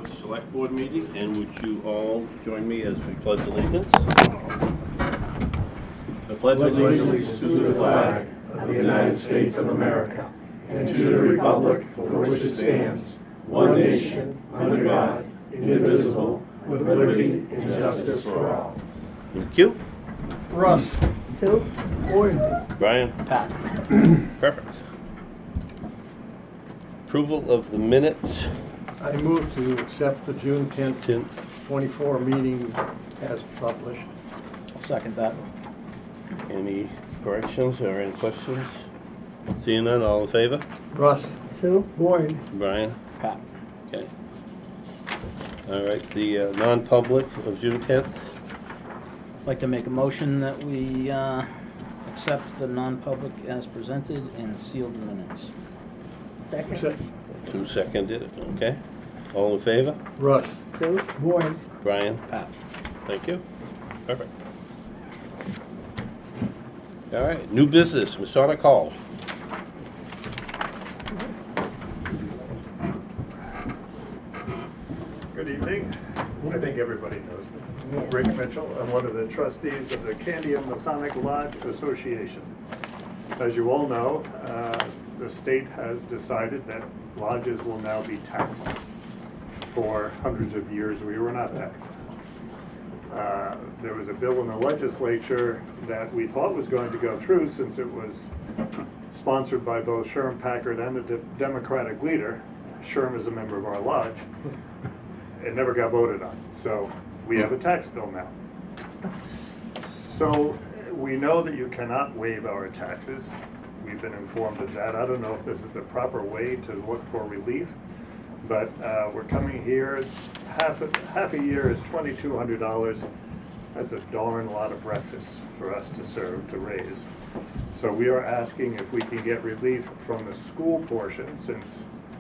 Select Board meeting, and would you all join me as we pledge allegiance? I pledge allegiance to the flag of the United States of America and to the republic for which it stands, one nation, under God, indivisible, with liberty and justice for all. Thank you. Russ. Sue? Boyd. Brian? Pat. Perfect. Approval of the minutes. I move to accept the June 10th, 24 meeting as published. I'll second that. Any corrections or any questions? Seeing none, all in favor? Russ. Sue? Boyd. Brian? Pat. Okay. All right, the non-public of June 10th. I'd like to make a motion that we accept the non-public as presented and seal the minutes. Second. Who seconded it? Okay. All in favor? Russ. Sue? Boyd. Brian? Pat. Thank you. Perfect. All right, new business, Masonic Hall. Good evening. I think everybody knows me. Rick Mitchell. I'm one of the trustees of the Candia Masonic Lodge Association. As you all know, the state has decided that lodges will now be taxed. For hundreds of years, we were not taxed. There was a bill in the legislature that we thought was going to go through since it was sponsored by both Sherm Packard and the Democratic leader. Sherm is a member of our lodge. It never got voted on, so we have a tax bill now. So we know that you cannot waive our taxes. We've been informed of that. I don't know if this is the proper way to look for relief, but we're coming here. Half a year is $2,200. That's a darn lot of breakfast for us to serve, to raise. So we are asking if we can get relief from the school portion, since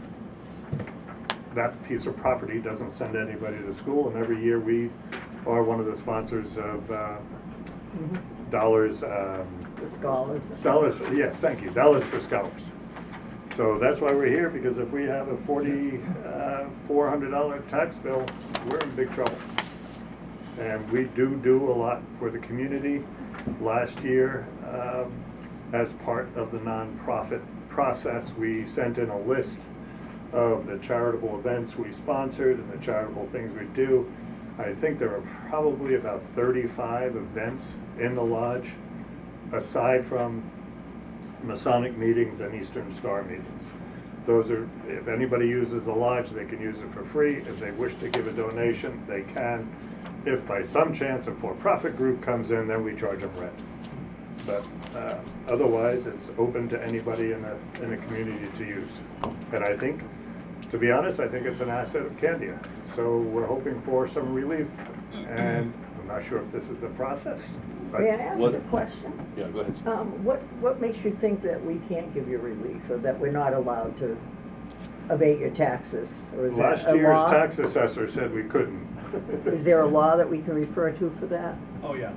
that piece of property doesn't send anybody to school, and every year we are one of the sponsors of Dollars. The scholars. Dollars, yes, thank you, Dollars for Scholars. So that's why we're here, because if we have a $4,400 tax bill, we're in big trouble. And we do a lot for the community. Last year, as part of the nonprofit process, we sent in a list of the charitable events we sponsored and the charitable things we do. I think there are probably about 35 events in the lodge, aside from Masonic meetings and Eastern Star meetings. Those are, if anybody uses the lodge, they can use it for free. If they wish to give a donation, they can. If by some chance a for-profit group comes in, then we charge them rent. But otherwise, it's open to anybody in the community to use. And I think, to be honest, I think it's an asset of Candia. So we're hoping for some relief, and I'm not sure if this is the process. May I ask a question? Yeah, go ahead. What makes you think that we can't give you relief, or that we're not allowed to abate your taxes? Or is Last that a year's law? tax assessor said we couldn't. Is there a law that we can refer to for that? Oh, yeah.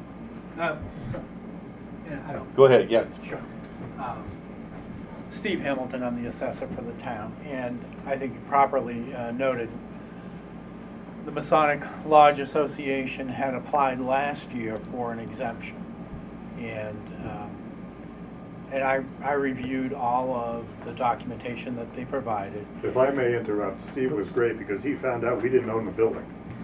I don't. Go ahead, yeah. Sure. Steve Hamilton, I'm the assessor for the town, and I think you properly noted the Masonic Lodge Association had applied last year for an exemption, and I reviewed all of the documentation that they provided. If I may interrupt, Steve was great because he found out we didn't own the building.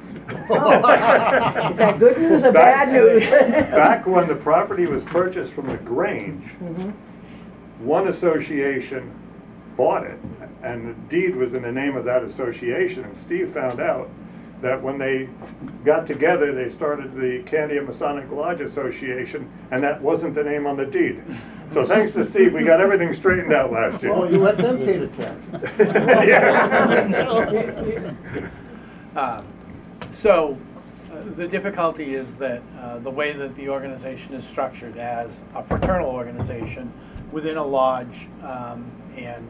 Is that good news or bad news? Back when the property was purchased from the Grange, one association bought it, and the deed was in the name of that association, and Steve found out that when they got together, they started the Candia Masonic Lodge Association, and that wasn't the name on the deed. So thanks to Steve, we got everything straightened out last year. Well, you let them pay the taxes. Yeah. So the difficulty is that the way that the organization is structured as a fraternal organization within a lodge, and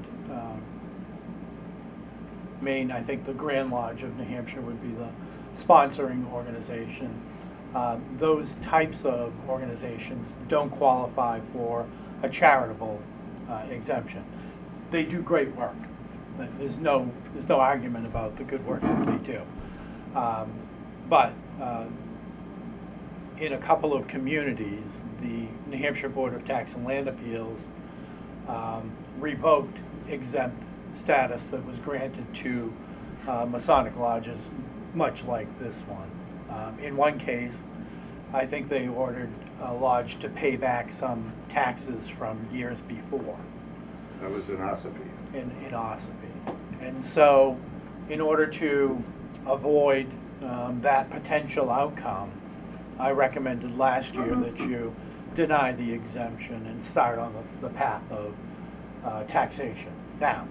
Maine, I think the Grand Lodge of New Hampshire would be the sponsoring organization. Those types of organizations don't qualify for a charitable exemption. They do great work, There's no argument about the good work that they do. But in a couple of communities, the New Hampshire Board of Tax and Land Appeals revoked exempt status that was granted to Masonic lodges, much like this one. In one case, I think they ordered a lodge to pay back some taxes from years before. That was in Ossipee. In Ossipee. And so, in order to avoid that potential outcome, I recommended last year that you deny the exemption and start on the path of taxation. Now,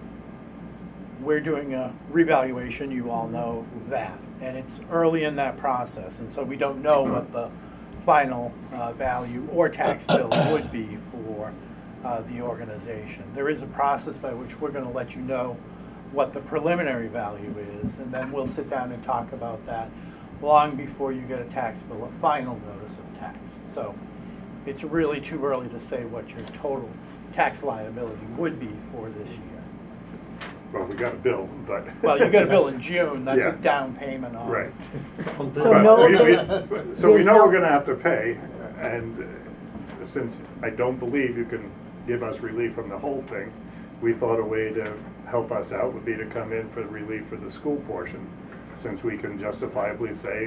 we're doing a revaluation, you all know that, and it's early in that process, and so we don't know what the final value or tax bill would be for the organization. There is a process by which we're going to let you know what the preliminary value is, and then we'll sit down and talk about that long before you get a tax bill, a final notice of tax. So it's really too early to say what your total tax liability would be for this year. Well, we got a bill, but. Well, you get a bill in June, that's Yeah. a down payment on. Right. So But no, so we there's know no- we're gonna have to pay, and since I don't believe you can give us relief from the whole thing, we thought a way to help us out would be to come in for relief for the school portion, since we can justifiably say,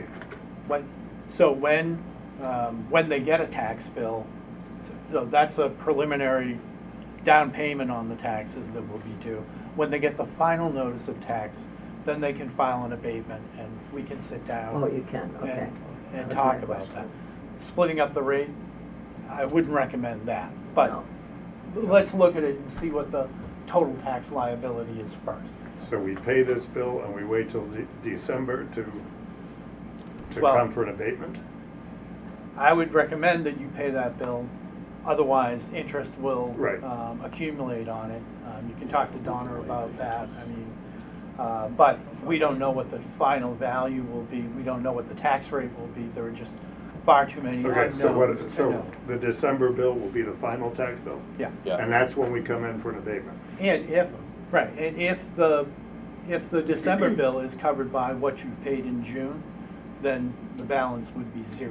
So when they get a tax bill, so that's a preliminary down payment on the taxes that will be due. When they get the final notice of tax, then they can file an abatement and we can sit down. Oh, you can, okay. And That was talk my about question. that. Splitting up the rate, I wouldn't recommend that, but No. let's look at it and see what the total tax liability is first. so we pay this bill and we wait till December to Well- come for an abatement? I would recommend that you pay that bill, otherwise interest will Right. accumulate on it. You can talk to Donna about that, I mean, but we don't know what the final value will be, we don't know what the tax rate will be, there are just far too many Okay, so what, unknowns to so know. the December bill will be the final tax bill? Yeah, Yeah. And that's when we come in for an abatement? and if the December bill is covered by what you paid in June, then the balance would be zero.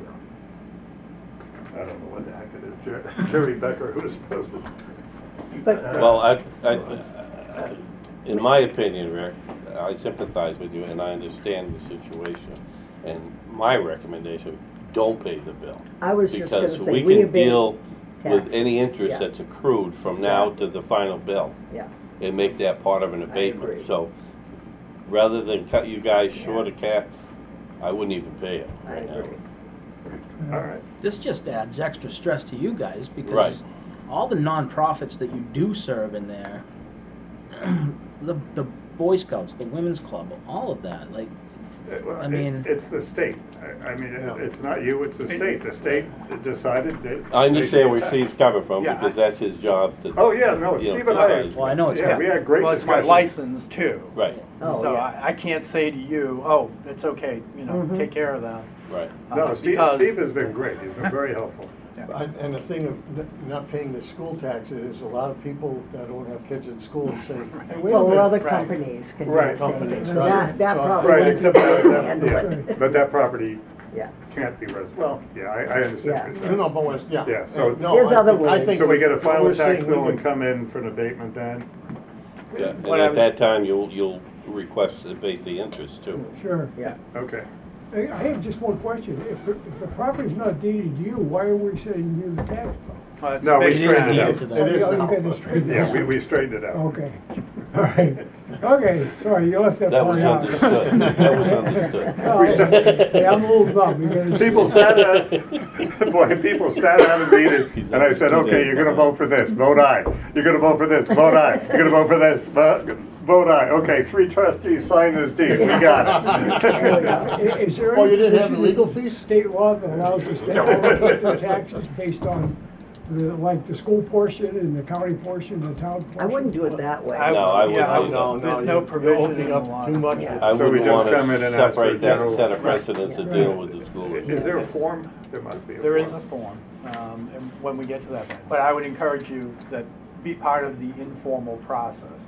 I don't know what the heck it is, Jerry Becker, who was supposed to. But Well, in my opinion, Rick, I sympathize with you and I understand the situation. And my recommendation, don't pay the bill. I was just gonna Because say, we we can abate deal with any taxes, interest yeah. that's accrued from now to the final bill Yeah, and make that part of an agree. abatement. So rather than cut you guys short of cash, I wouldn't even pay it I right now. agree. All right. This just adds extra stress to you guys because Right. all the nonprofits that you do serve in there, the Boy Scouts, the Women's Club, all of that, like, Well, I mean- It's the state. I mean, it's not you, it's the state. The state decided that. I understand where Steve's coming from Yeah, because that's his job to. Oh, yeah, no, you know, Steve and I. advise. Well, I know it's- Yeah, we had great Well, it's my discussions. license too. Right, Oh, So yeah. I can't say to you, oh, it's okay, Mhm. take care of that. right. No, Steve because- has been great. He's been very helpful. And the thing of not paying the school taxes is a lot of people that don't have kids in school say, hey, wait a Well, or other minute. companies can do Right. the same thing, Companies, so right. that So- probably Right, wouldn't except be that, able to handle it. yeah, but that property Yeah, can't be well, yeah, I understand Yeah. what you're saying. No, but what, yeah. Yeah, so- No, There's I other think- I ways. think So we get a what final we're tax saying we bill and could- come in for an abatement then? Yeah, and What I at would- that time, you'll request to abate the interest too. Sure. yeah. Okay. I have just one question. If the property's not deeded to you, why are we sending you the tax bill? Well, it's No, we based straightened on- it deed out. to them. It is Oh, you now. got it straightened Yeah, out. we straightened it out. Okay, all right. Okay, sorry, you left that That part was out. understood, that was understood. Oh, yeah, I'm a little bummed. You gotta- People sat at, boy, people sat at a meeting, and I said, okay, you're gonna vote for this, vote aye. You're gonna vote for this, vote aye. You're gonna vote for this, vote aye. Okay, 3 trustees sign this deed, we got There we go. Is there Oh, any you didn't have provision legal in fees? state law that allows the state to allocate their taxes based on like the school portion and the county portion, the town portion? I wouldn't do it that way. No, I wouldn't yeah, do that. There's no you're provision opening in up the law. too much. Yeah. I So we wouldn't just want come in to and ask for separate that general- set of precedents to Right. deal with the school. Is there a form? There must be a form. There is a form, and when we get to that, but I would encourage you that be part of the informal process.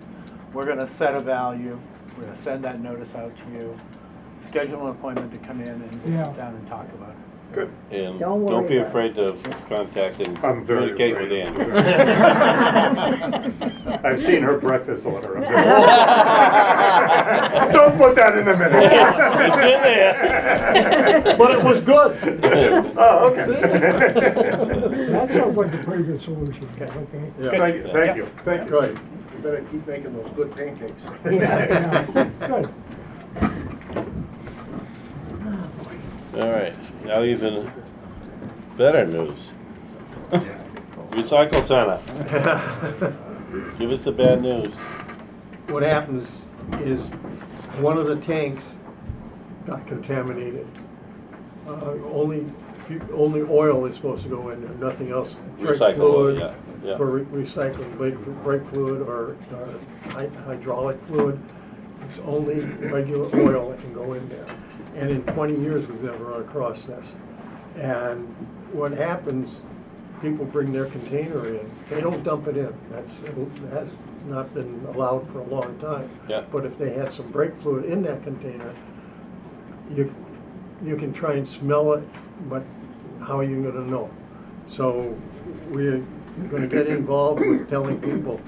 we're gonna set a value, we're gonna send that notice out to you, schedule an appointment to come in and we'll Yeah. sit down and talk about it. Good. And Don't worry don't be about afraid to contact and I'm very communicate with afraid. Andrew. I've seen her breakfast order. I'm very- Don't put that in the minutes. It's in there. But it was good. Oh, okay. That sounds like a pretty good solution, okay? Thank you. Thank you. Good. You better keep making those good pancakes. Yeah, good. All right, now even better news. Recycle center. Give us the bad news. What happens is one of the tanks got contaminated. Only oil is supposed to go in there, nothing else. Brake Recycle, fluid yeah. for recycling, brake fluid or hydraulic fluid. It's only regular oil that can go in there. And in 20 years, we've never run across this. And what happens, people bring their container in, they don't dump it in. That has not been allowed for a long time. Yeah. But if they had some brake fluid in that container, you can try and smell it, but how are you gonna know? So we're gonna get involved with telling people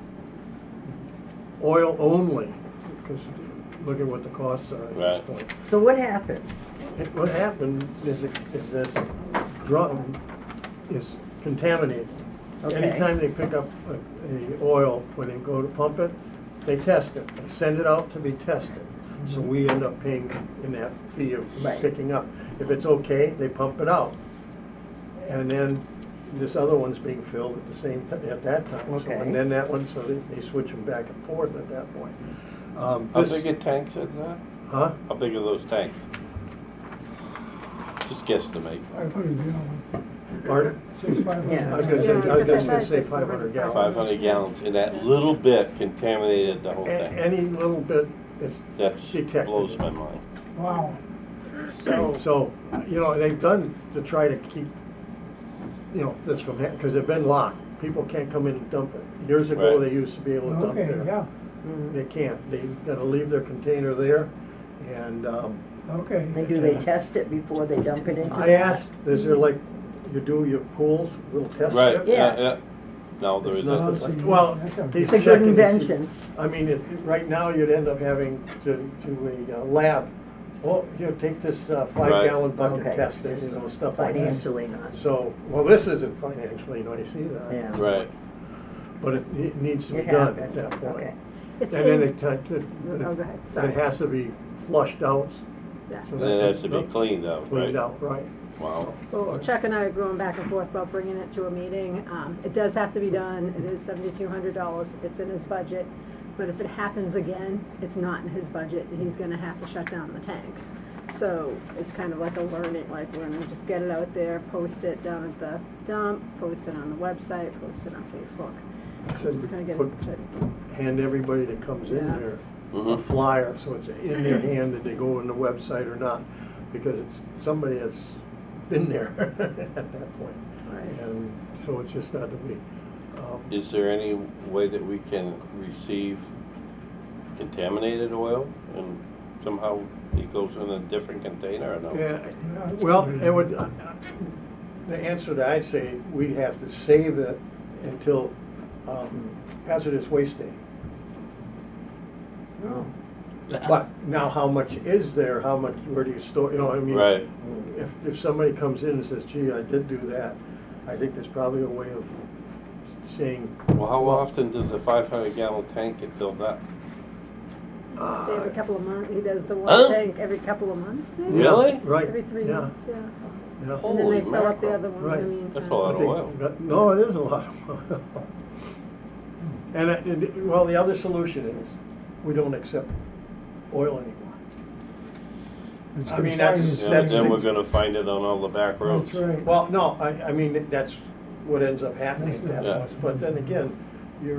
oil only, because look at what the costs are at this Right. point. So what happened? What happened is this drum is contaminated. Okay. Anytime they pick up a oil, when they go to pump it, they test it. They send it out to be tested. So we end up paying in that fee of Right. picking up. If it's okay, they pump it out. And then this other one's being filled at the same time, at that time. So- Okay. And then that one, so they switch them back and forth at that point. How This- big a tanks is that? Huh? How big are those tanks? Just guesstimate. 500 gallon. Pardon? Says 500. Yeah. I was gonna say, I was just gonna say 500 gallons. 500 gallons, and that little bit contaminated the whole thing. Any little bit is That detected. blows my mind. Wow. So, they've done to try to keep, this from, because they've been locked. People can't come in and dump it. Years ago, Right. they used to be able to dump Okay, there. yeah, They can't. They gotta leave their container there. And okay. And do they test it before they dump it into? I asked, is there like, you do your pools, little test Right, strip? Yeah. yeah. No, there It's isn't. not- Let's see. Well, That sounds he's good. It's a good checking to see- invention. I mean, right now, you'd end up having to a lab. Well, take this 5-gallon bucket, Okay. test it, stuff like that. Financially not. So, well, this isn't financially nice either. Yeah. Right. But it needs to be It done happened. at that point. Okay. It's And then in- it Oh, go ahead, sorry. it has to be flushed out. Yeah. So And then it that's has to be cleaned out, Cleaned right? out, right. Wow. Well, Chuck and I are going back and forth about bringing it to a meeting. It does have to be done. It is $7,200. It's in his budget. But if it happens again, it's not in his budget. He's gonna have to shut down the tanks. So it's kind of like a learning, like we're gonna just get it out there, post it down at the dump, post it on the website, post it on Facebook. Said Just we gonna get put- it. Hand everybody that comes in Yeah. there a Mhm. flyer, so it's in their hand that they go on the website or not, because it's somebody that's been there at that point. Right. And so it's just got to be. Is there any way that we can receive contaminated oil and somehow it goes in a different container or no? Yeah, that's well, pretty- it would, the answer that I'd say, we'd have to save it until hazardous waste day. Oh. But now how much is there, how much, where do you store, I mean. Right. If somebody comes in and says, gee, I did do that, I think there's probably a way of saying. Well, how often does a 500-gallon tank get filled up? Say every couple of months, he does the Huh? one tank every couple of months, maybe? Yeah, Really? Right. Every 3 yeah, months, yeah. yeah. And then they Holy fill up the mackerel. other one Right. in the meantime. That's a lot I think- oil. No, it is a lot of oil. And, well, the other solution is, we don't accept oil anymore. It's I mean, confined that's- to- And then we're gonna find it on all the back roads. That's right. Well, no, I mean, that's what ends up happening That's at that not point. But then again, your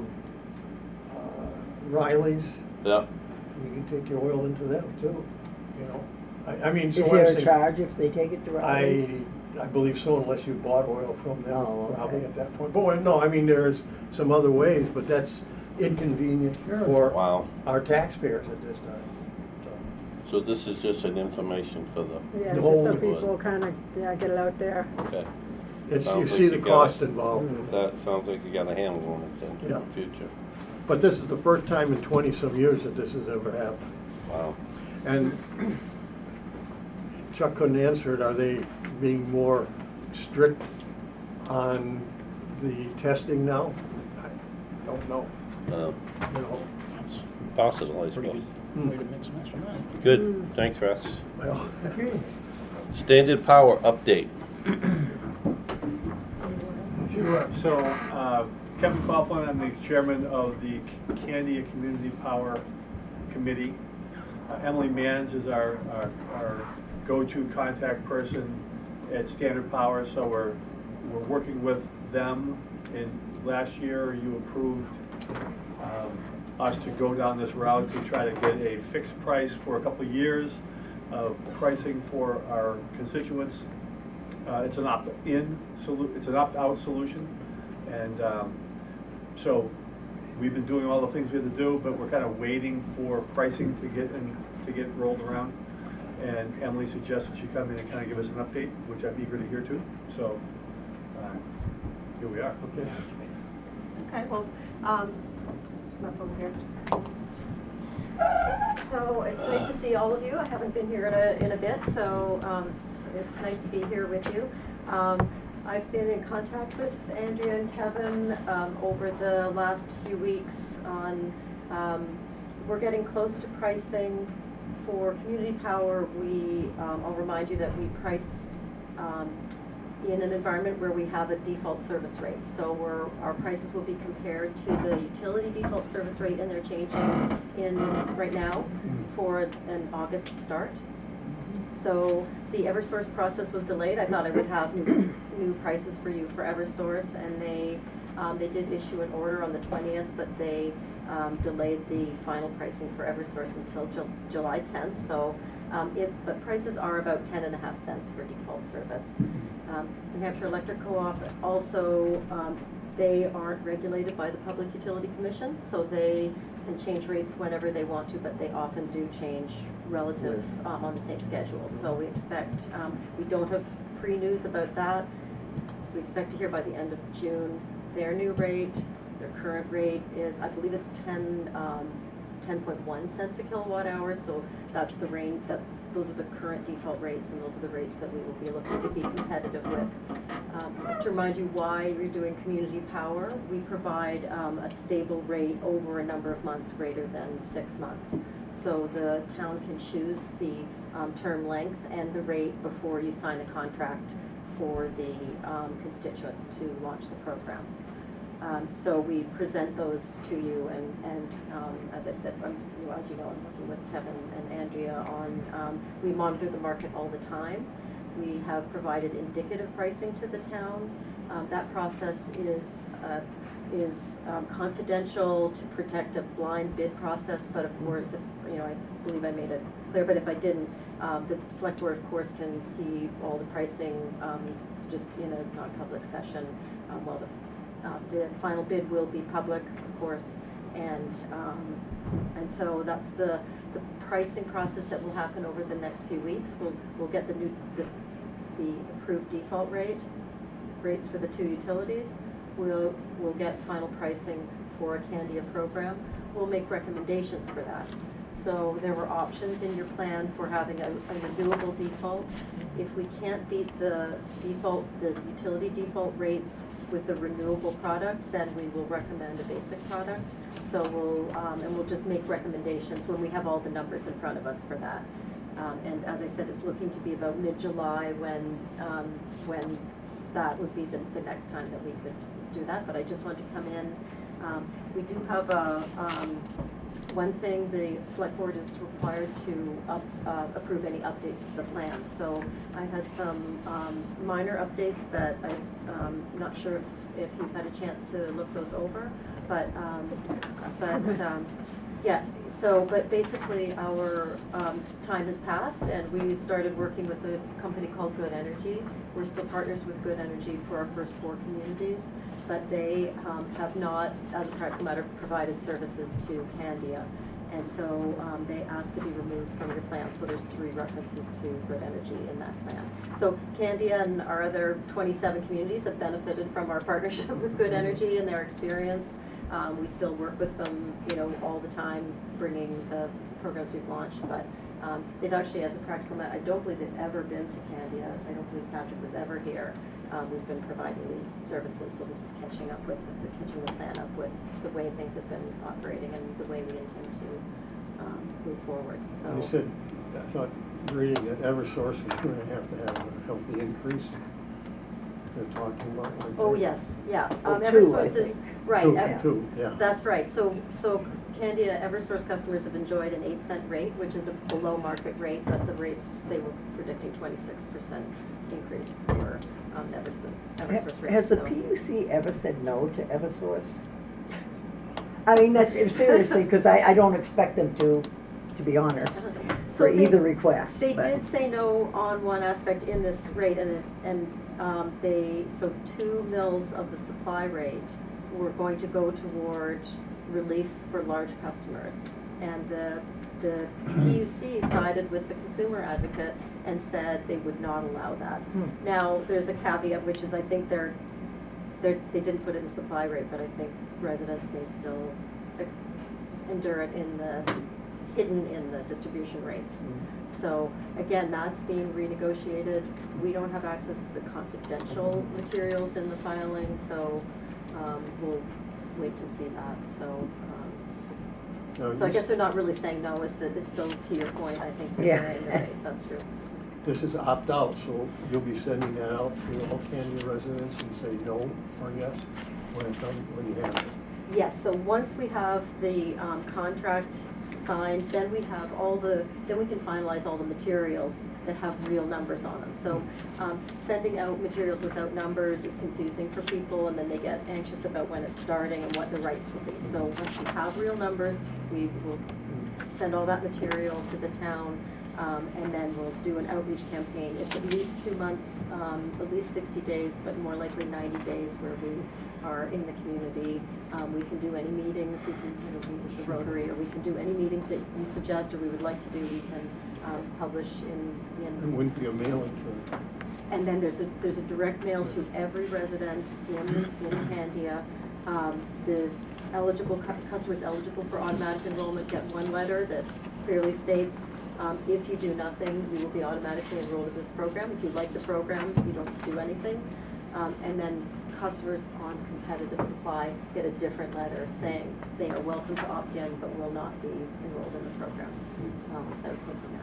Riley's, Yeah. you can take your oil into them too, I mean, so Is what I'm there a saying- charge if they take it to Raleigh? I believe so, unless you bought oil from them, Oh, okay. probably at that point. But, no, I mean, there's some other ways, but that's inconvenient Sure. for Wow. our taxpayers at this time. So this is just an information for the, Yeah, No, just so it people kind of, yeah, get it out there. okay. Just- It's, you Sounds see like the you got cost it. involved in it. That sounds like you got a handle on it then Yeah. in the future. But this is the first time in 20-some years that this has ever happened. Wow. And Chuck couldn't answer it, are they being more strict on the testing now? I don't know, you know. That's Possible, I pretty suppose. good way to make some extra money. Good, thanks, Russ. Well, Okay. Standard Power update. Sure. So, Kevin Coughlin, I'm the chairman of the Candia Community Power Committee. Emily Manns is our go-to contact person at Standard Power, so we're working with them. And last year, you approved us to go down this route to try to get a fixed price for a couple of years of pricing for our constituents. It's an opt-out solution, and so we've been doing all the things we had to do, but we're kind of waiting for pricing to get rolled around. And Emily suggested she come in and kind of give us an update, which I'm eager to hear too. So here we are. okay. Okay, well, just up over here. So it's nice to see all of you. I haven't been here in a bit, so it's nice to be here with you. I've been in contact with Andrea and Kevin over the last few weeks on, we're getting close to pricing for community power. I'll remind you that we price in an environment where we have a default service rate. So our prices will be compared to the utility default service rate, and they're changing right now for an August start. So the Eversource process was delayed. I thought I would have new prices for you for Eversource, and they did issue an order on the 20th, but they delayed the final pricing for Eversource until July 10th. So but prices are about 10.5 cents for default service. New Hampshire Electric Co-op also, they aren't regulated by the Public Utility Commission, so they can change rates whenever they want to, but they often do change relative on the same schedule. So we expect, we don't have pre-news about that. We expect to hear by the end of June their new rate. Their current rate is, I believe it's 10.1 cents a kilowatt hour, so that's the range, those are the current default rates, and those are the rates that we will be looking to be competitive with. To remind you why you're doing community power, we provide a stable rate over a number of months greater than 6 months. So the town can choose the term length and the rate before you sign a contract for the constituents to launch the program. So we present those to you, and as I said, as you know, I'm working with Kevin and Andrea on, we monitor the market all the time. We have provided indicative pricing to the town. That process is confidential to protect a blind bid process, but of course, if, I believe I made it clear, but if I didn't, the select board, of course, can see all the pricing just in a non-public session. The final bid will be public, of course, and so that's the pricing process that will happen over the next few weeks. We'll get the approved default rates for the two utilities. We'll get final pricing for a Candia program. We'll make recommendations for that. So there were options in your plan for having a renewable default. If we can't beat the utility default rates with a renewable product, then we will recommend a basic product. So we'll just make recommendations when we have all the numbers in front of us for that. And as I said, it's looking to be about mid-July when that would be the next time that we could do that. But I just want to come in. We do have one thing, the select board is required to approve any updates to the plan. So I had some minor updates that I'm not sure if you've had a chance to look those over, but Yeah, so, but basically our time has passed and we started working with a company called Good Energy. We're still partners with Good Energy for our first 4 communities, but they have not, as a practical matter, provided services to Candia. And so they asked to be removed from your plan, so there's 3 references to Good Energy in that plan. So Candia and our other 27 communities have benefited from our partnership with Good Energy and their experience. We still work with them, you know, all the time, bringing the programs we've launched, but they've actually, as a practical matter, I don't believe they've ever been to Candia. I don't believe Patrick was ever here. We've been providing the services, so this is catching the plan up with the way things have been operating and the way we intend to move forward, so. You said, I thought, reading that Eversource is going to have a healthy increase. They're talking about like Oh, that. yes, yeah. Well, 2, Eversource I is, think. right. 2, yeah. That's right. So Candia Eversource customers have enjoyed an 8-cent rate, which is a below market rate, but the rates, they were predicting 26% increase for Eversource rates. Has the so. PUC ever said no to Eversource? I mean, that's seriously, because I don't expect them to be honest, So for they- either request. They but- did say no on one aspect in this rate, so 2 mils of the supply rate were going to go toward relief for large customers. And the PUC sided with the consumer advocate and said they would not allow that. Now, there's a caveat, which is I think they didn't put it in the supply rate, but I think residents may still endure it hidden in the distribution rates. So again, that's being renegotiated. We don't have access to the confidential materials in the filing, so we'll wait to see that. So I guess they're not really saying no, is still to your point, I think they're saying right, that's true. This is opt-out, so you'll be sending that out to all Candia residents and say no or yes when you have it. Yes, so once we have the contract signed, then we have then we can finalize all the materials that have real numbers on them. So sending out materials without numbers is confusing for people, and then they get anxious about when it's starting and what the rights will be. So once we have real numbers, we will send all that material to the town, and then we'll do an outreach campaign. It's at least 2 months, at least 60 days, but more likely 90 days where we are in the community. We can do any meetings, we can meet with the Rotary, or we can do any meetings that you suggest or we would like to do. We can publish in. It wouldn't be a mailing for. And then there's a direct mail to every resident in Candia. The customers eligible for automatic enrollment get 1 letter that clearly states if you do nothing, you will be automatically enrolled in this program. If you like the program, you don't do anything. And then customers on competitive supply get a different letter saying they are welcome to opt in but will not be enrolled in the program without taking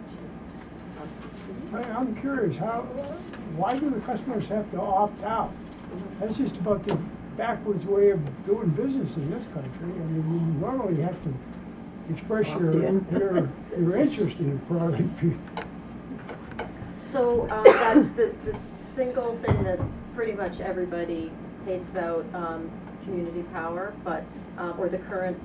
action. I'm curious, why do the customers have to opt out? That's just about the backwards way of doing business in this country. I mean, you normally have to express your interest in the product. So that's the single thing that pretty much everybody hates about community power, but or the current,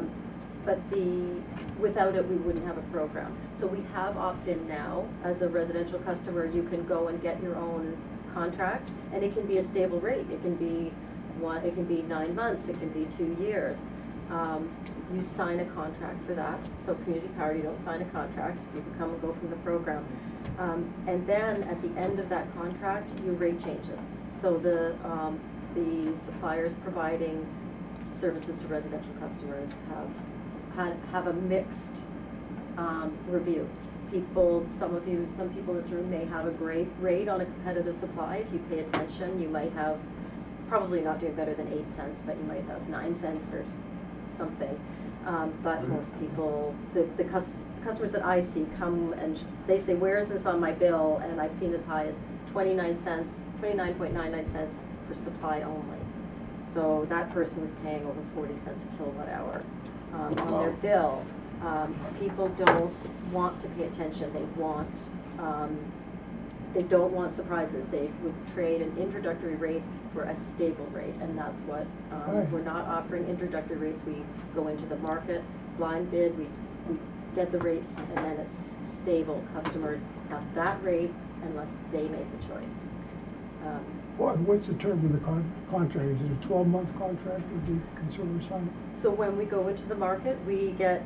without it we wouldn't have a program. So we have opt-in now. As a residential customer, you can go and get your own contract, and it can be a stable rate. It can be 9 months. It can be 2 years. You sign a contract for that. So community power, you don't sign a contract. You can come and go from the program. And then at the end of that contract, your rate changes. So the suppliers providing services to residential customers have a mixed review. Some people in this room may have a great rate on a competitive supply. If you pay attention, you might have, probably not doing better than 8 cents, but you might have 9 cents or something. But most people, the customers that I see come and they say, where is this on my bill? And I've seen as high as 29 cents, 29.99 cents for supply only. So that person was paying over 40 cents a kilowatt hour on their bill. People don't want to pay attention. They don't want surprises. They would trade an introductory rate for a stable rate, and that's what we're not offering introductory rates. We go into the market, blind bid, we get the rates, and then it's stable. Customers have that rate unless they make a choice. What's the term of the contract? Is it a 12-month contract with the consumer side? So when we go into the market, we get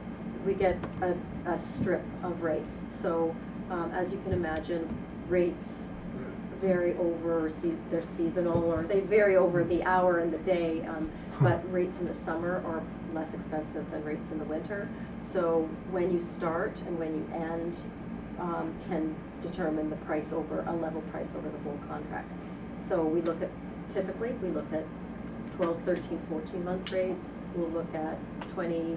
a strip of rates. So as you can imagine, rates vary over, they're seasonal, or they vary over the hour and the day, but rates in the summer are less expensive than rates in the winter. So when you start and when you end can determine the price over, a level price over the whole contract. So we look at, typically, we look at 12, 13, 14-month rates. We'll look at 20,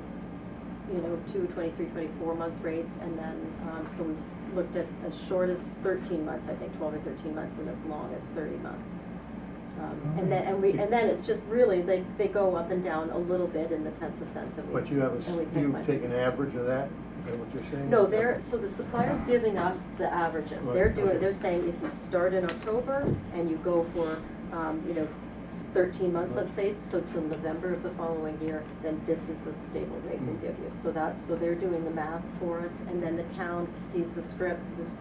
23, 24-month rates, and then, so we've looked at as short as 13 months, I think 12 or 13 months, and as long as 30 months. And then it's just really, they go up and down a little bit in the tenths of cents. But you have you take an average of that? Is that what you're saying? No, so the supplier's giving us the averages. Right, They're saying if you start in October and you go for, 13 months, let's say, so till November of the following year, then this is the stable rate we'll give you. So they're doing the math for us, and then the town sees the strip.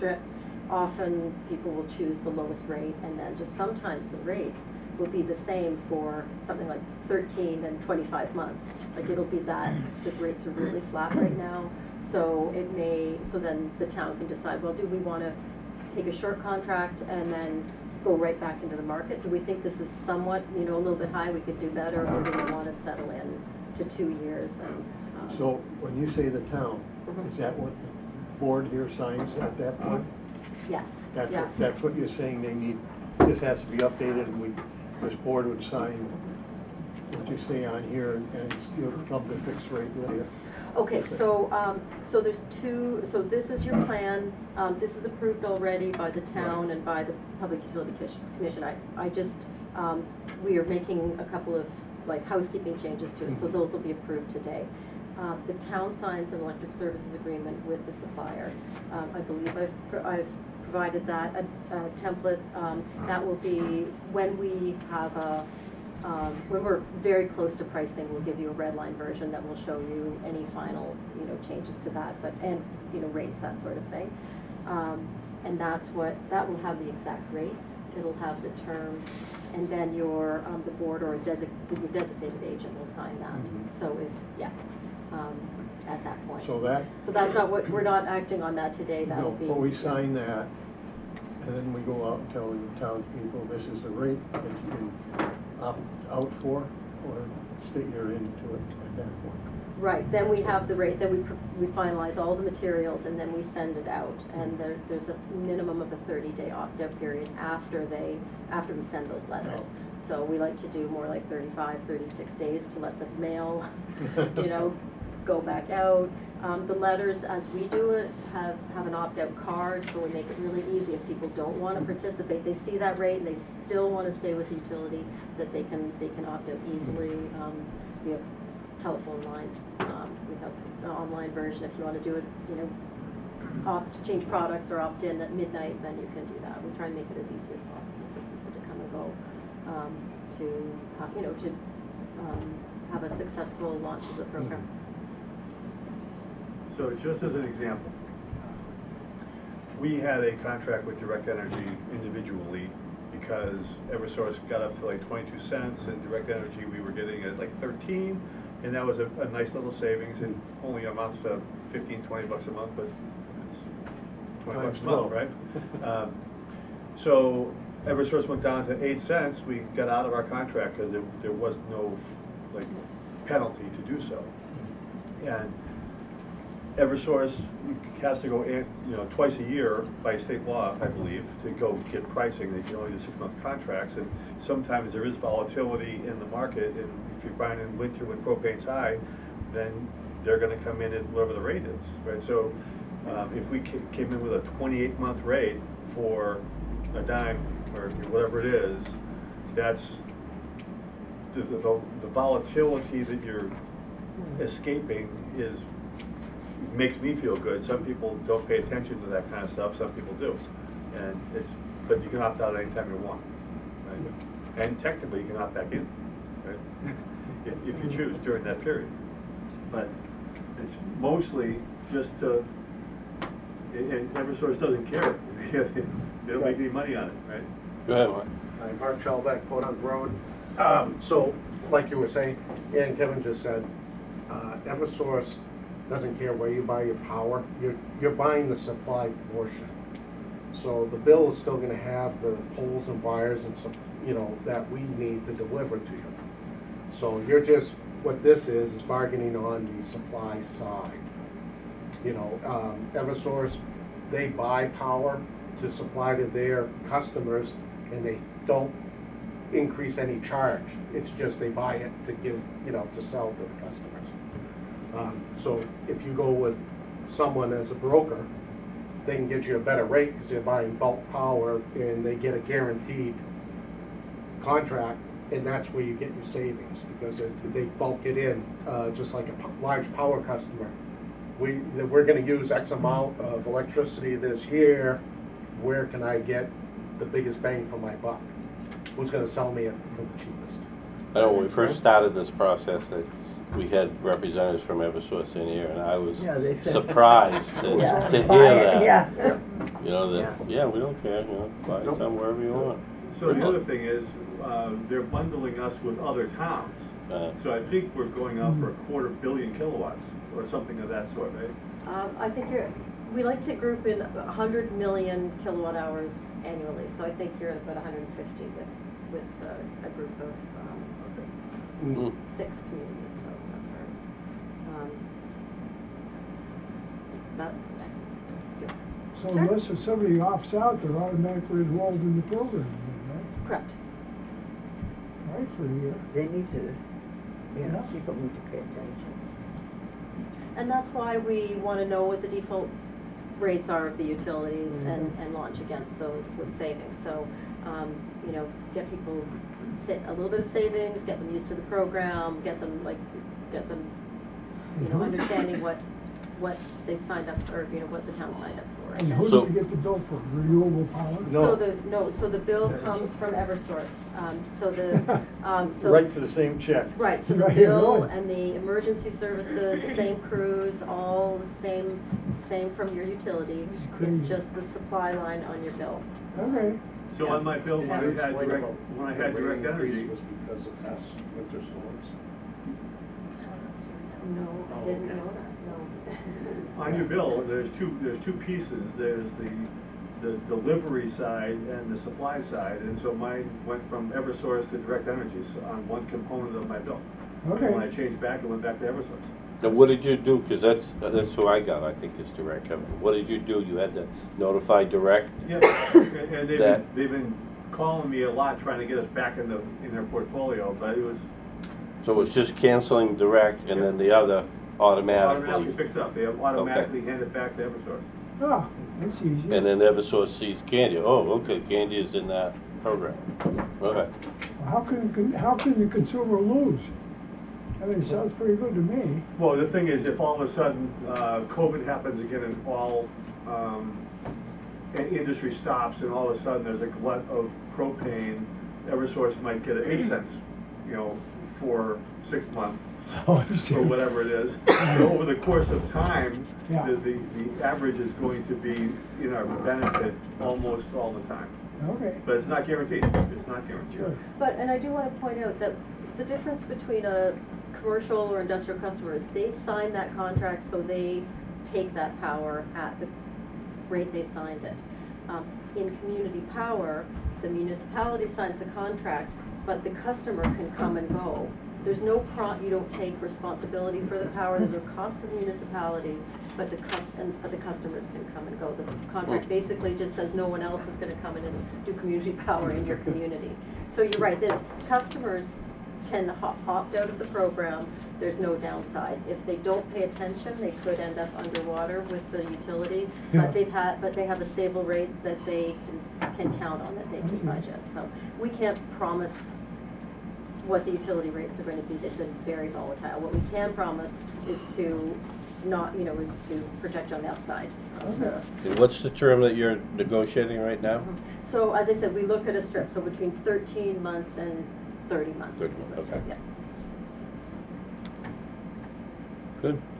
Often people will choose the lowest rate, and then just sometimes the rates will be the same for something like 13 and 25 months. Like it'll be that, the rates are really flat right now. So then the town can decide, well, do we want to take a short contract and then go right back into the market? Do we think this is somewhat, a little bit high, we could do better, or do we want to settle in to 2 years? And, So when you say the town, is that what the board here signs at that point? Yes. That's what you're saying they need, this has to be updated, and this board would sign what you say on here, and you'll come to fixed rate later. Okay, so there's so this is your plan. This is approved already by the town and by the Public Utility Commission. I just, we are making a couple of housekeeping changes to it, so those will be approved today. The town signs an electric services agreement with the supplier. I believe I've provided that, a template. That will be when we have when we're very close to pricing, we'll give you a red line version that will show you any final, changes to that, and rates, that sort of thing. And that will have the exact rates. It'll have the terms, and then your the board or your designated agent will sign that. So at that point. So that's not what, we're not acting on that today. That'll be. But we sign that, and then we go out and tell the townspeople this is the rate that you can opt out for, or state you're into it at that point. Right, then we have the rate, then we finalize all the materials, and then we send it out, and there's a minimum of a 30-day opt-out period after we send those letters. So we like to do more like 35, 36 days to let the mail, go back out. The letters, as we do it, have an opt-out card, so we make it really easy. If people don't want to participate, they see that rate and they still want to stay with the utility, that they can opt out easily. We have telephone lines. We have an online version. If you want to do it, change products or opt in at midnight, then you can do that. We try and make it as easy as possible for people to come and go, to have a successful launch of the program. So just as an example, we had a contract with Direct Energy individually because Eversource got up to like 22 cents, and Direct Energy we were getting at like 13, and that was a nice little savings. It only amounts to 15, 20 bucks a month, but it's 20 bucks a month, right? So Eversource went down to 8 cents. We got out of our contract because there was no penalty to do so, and Eversource has to go twice a year by state law, I believe, to go get pricing. They can only do 6-month contracts, and sometimes there is volatility in the market, and if you're buying in winter when propane's high, then they're going to come in at whatever the rate is, right? So if we came in with a 28-month rate for a dime or whatever it is, that's the volatility that you're escaping makes me feel good. Some people don't pay attention to that kind of stuff. Some people do, but you can opt out anytime you want, right? And technically, you can opt back in, right? if you choose during that period. But It's mostly just to, and Eversource doesn't care. They don't make any money on it, right? Go ahead, Mark. Hi, Mark Shellback, Podunk Road. So, like you were saying, and Kevin just said, Eversource doesn't care where you buy your power. You're buying the supply portion. So the bill is still gonna have the poles and wires and some, that we need to deliver to you. So you're just, what this is bargaining on the supply side. Eversource, they buy power to supply to their customers, and they don't increase any charge. It's just they buy it to give, to sell to the customers. So if you go with someone as a broker, they can get you a better rate because they're buying bulk power and they get a guaranteed contract, and that's where you get your savings because they bulk it in, just like a large power customer. We're going to use X amount of electricity this year. Where can I get the biggest bang for my buck? Who's going to sell me it for the cheapest? I know when we first started this process that we had representatives from Eversource in here, and I was Yeah, they said- surprised to Yeah, hear buy it, that. Yeah. Yeah, we don't care, buy some wherever you want. So the other thing is, they're bundling us with other towns. So I think we're going out for 250 million kilowatts or something of that sort, right? I think we like to group in 100 million kilowatt hours annually, so I think you're at about 150 with a group of Mm. 6 communities, so that's our, that, yeah. So unless if somebody opts out, they're automatically enrolled in the program, right? Correct. Right, for a year. They need to, Yeah. people need to pay attention. And that's why we want to know what the default rates are of the utilities and launch against those with savings. So, get people a little bit of savings, get them used to the program, get them understanding what they've signed up for, what the town signed up for. And who So- do we get the bill from? Renewable power? So the bill comes from Eversource. Right to the same check. Right, so the Right, bill really. and the emergency services, same crews, all the same from your utility. That's It's crazy. just the supply line on your bill. Okay. So on my bill, when I had direct The increase energy, was because of past winter storms. No, I didn't know that, no. on your bill, there's two pieces. There's the delivery side and the supply side, and so mine went from Eversource to Direct Energy on one component of my bill. Okay. And when I changed back, it went back to Eversource. Now, what did you do? Because that's who I got, I think, is Direct Company. What did you do? You had to notify Direct? Yeah, and That- they've been calling me a lot, trying to get us back in their portfolio, but it was So it's just canceling Direct and then the other automatically automatically? picks up. They automatically hand it back to Eversource. Ah, that's easy. And then Eversource sees Candy. Oh, okay, Candy is in that program. Okay. How can the consumer lose? I mean, it sounds pretty good to me. Well, the thing is, if all of a sudden COVID happens again and all industry stops, and all of a sudden there's a glut of propane, Eversource might get 8 cents, for 6 months Oh, I see. or whatever it is. So over the course of time, Yeah. the average is going to be in our benefit almost all the time. Okay. But it's not guaranteed. It's not guaranteed. Sure. And I do want to point out that the difference between a commercial or industrial customer is they sign that contract, so they take that power at the rate they signed it. In community power, the municipality signs the contract, but the customer can come and go. There's no you don't take responsibility for the power, there's no cost to the municipality, but the customers can come and go. The contract basically just says no one else is gonna come in and do community power in your community. So you're right, the customers can opt out of the program, there's no downside. If they don't pay attention, they could end up underwater with the utility, Yeah. but they have a stable rate that they can count on, that they can budget. So we can't promise what the utility rates are going to be. They've been very volatile. What we can promise is to is to protect you on the upside. And what's the term that you're negotiating right now? So as I said, we look at a strip, so between 13 months and 30 months. 30 months, okay. Yeah. Good.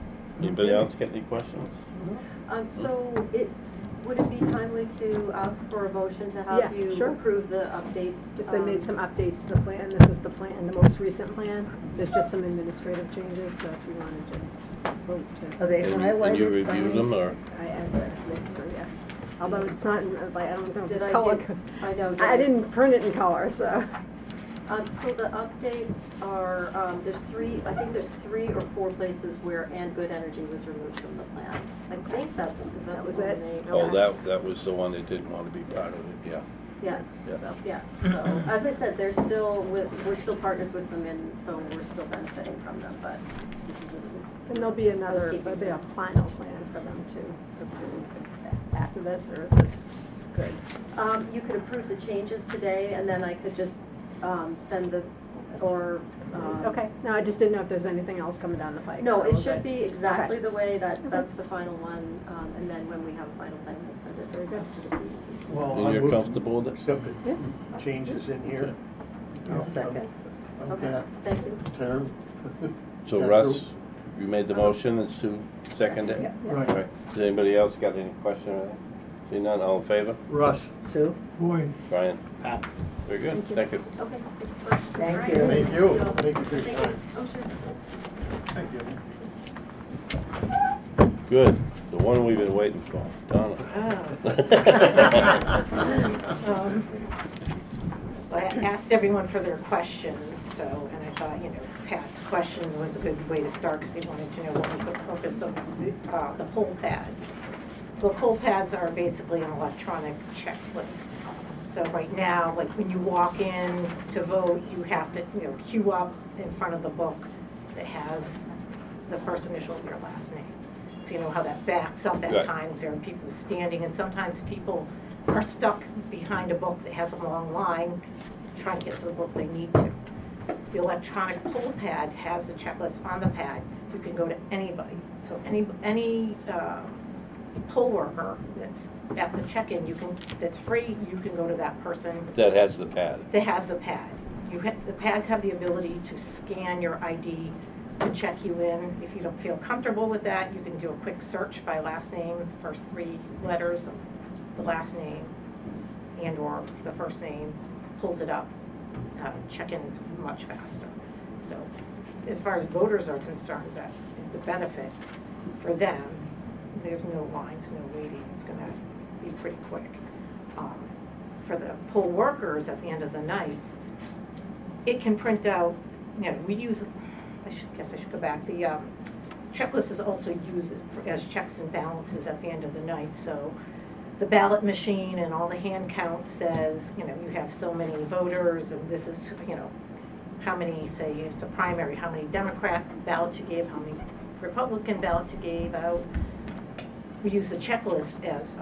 Anybody else got any questions? So would it be timely to ask for a motion to Yeah, have you sure. approve the updates? Just they made some updates to the plan. This is the plan, the most recent plan. There's just some administrative changes, so if you want to just vote to. Are they highlighted? And you reviewed them, or? I read it through, yeah. Although it's not, like, I don't know if Did it's I color. get- I know, I did I- didn't print it in color, so. So the updates are, I think there's 3 or 4 places where And Good Energy was removed from the plan. I think is that That the was one it? they? Oh, Okay. that was the one that didn't want to be part of it, yeah. Yeah, Yeah. so, as I said, we're still partners with them, and so we're still benefiting from them, but this isn't. And there'll be there'll be a final plan for them to approve after this, or is this good? You could approve the changes today, and then I could just send Okay, no, I just didn't know if there's anything else coming down the pike. No, so it we're should good. be exactly Okay. the way that's the final one, and then when we have a final plan, we'll send it Very good. to the PUC. Well, And I you're would comfortable with it? accept Yeah. the changes in here. I'll second. Of Okay, that thank you. term. So That Russ, group. you made the motion and Sue seconded it? Yeah. Right. All right. Does anybody else got any question or anything? See none, all in favor? Russ, Sue? Boy, Brian? Pat? Very good, thank you. Okay, thank you so much. Thank All right, you. nice thank to you. see all. Thank you for your Thank you. time. Oh, sure. Thank you. Good, the one we've been waiting for, Donna. Well, I asked everyone for their questions, so, and I thought, Pat's question was a good way to start, because he wanted to know what was the purpose of the poll pads. So the poll pads are basically an electronic checklist. So right now, like when you walk in to vote, you have to, queue up in front of the book that has the first initial of your last name. So you know how that backs up Right. at times, there are people standing, and sometimes people are stuck behind a book that has a long line, trying to get to the book they need to. The electronic poll pad has the checklist on the pad. You can go to anybody. So any poll worker that's at the check-in, that's free, you can go to that person That has the pad. that has the pad. The pads have the ability to scan your ID to check you in. If you don't feel comfortable with that, you can do a quick search by last name, the first 3 letters of the last name and/or the first name, pulls it up. Check-in is much faster. So as far as voters are concerned, that is the benefit for them. There's no lines, no waiting. It's going to be pretty quick. For the poll workers at the end of the night, it can print out, we use, I should go back. The checklist is also used as checks and balances at the end of the night. So the ballot machine and all the hand count says, you have so many voters, and this is, how many, say, if it's a primary, how many Democrat ballots you gave, how many Republican ballots you gave out. We use the checklist as,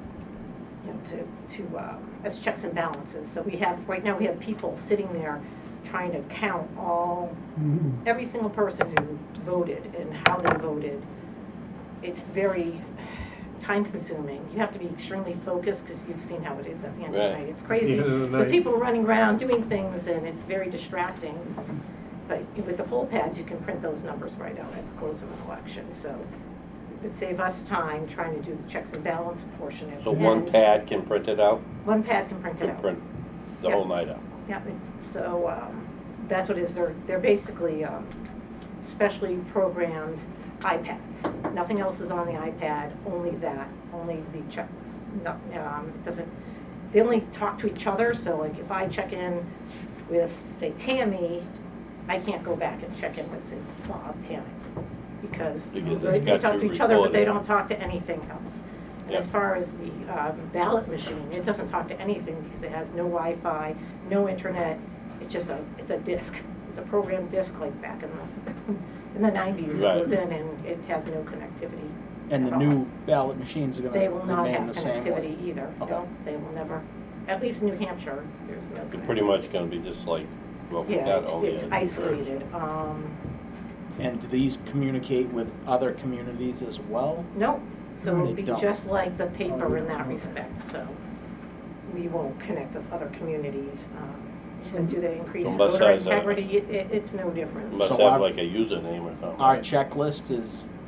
as checks and balances. So right now we have people sitting there trying to count every single person who voted and how they voted. It's very time consuming. You have to be extremely focused, because you've seen how it is at the end of the Right. night. It's crazy. At the end of the With night. people running around doing things, and it's very distracting. But with the poll pads, you can print those numbers right out at the close of an election. So it would save us time trying to do the checks and balance portion at So the one end. pad can print it out? One pad can print it Can out. print the Yeah. whole night out? Yeah, so that's what it is. They're basically specially programmed iPads. Nothing else is on the iPad, only that, only the checklist. No, it doesn't, they only talk to each other, so like if I check in with, say, Tammy, I can't go back and check in with, say, Bob, Panic, because Because they it's got talk you to each other, but they recorded. don't talk to anything else. And Yeah. as far as the ballot machine, it doesn't talk to anything because it has no Wi-Fi, no internet. It's a disc. It's a programmed disc like back in the 90s. Right. It goes in and it has no connectivity. And at the all. new ballot machines are gonna They will not remain have the same way? connectivity either. Okay. No, they will never. At least in New Hampshire, there's no connectivity. It's pretty much gonna be just like what we Yeah, got only it's in isolated. And do these communicate with other communities as well? No, so They it'll be don't. just like the paper in that respect, so we won't connect with other communities. So do they increase So unless voter there's a- integrity? It's no difference. Must So have our- like a username or something. Our right? checklist is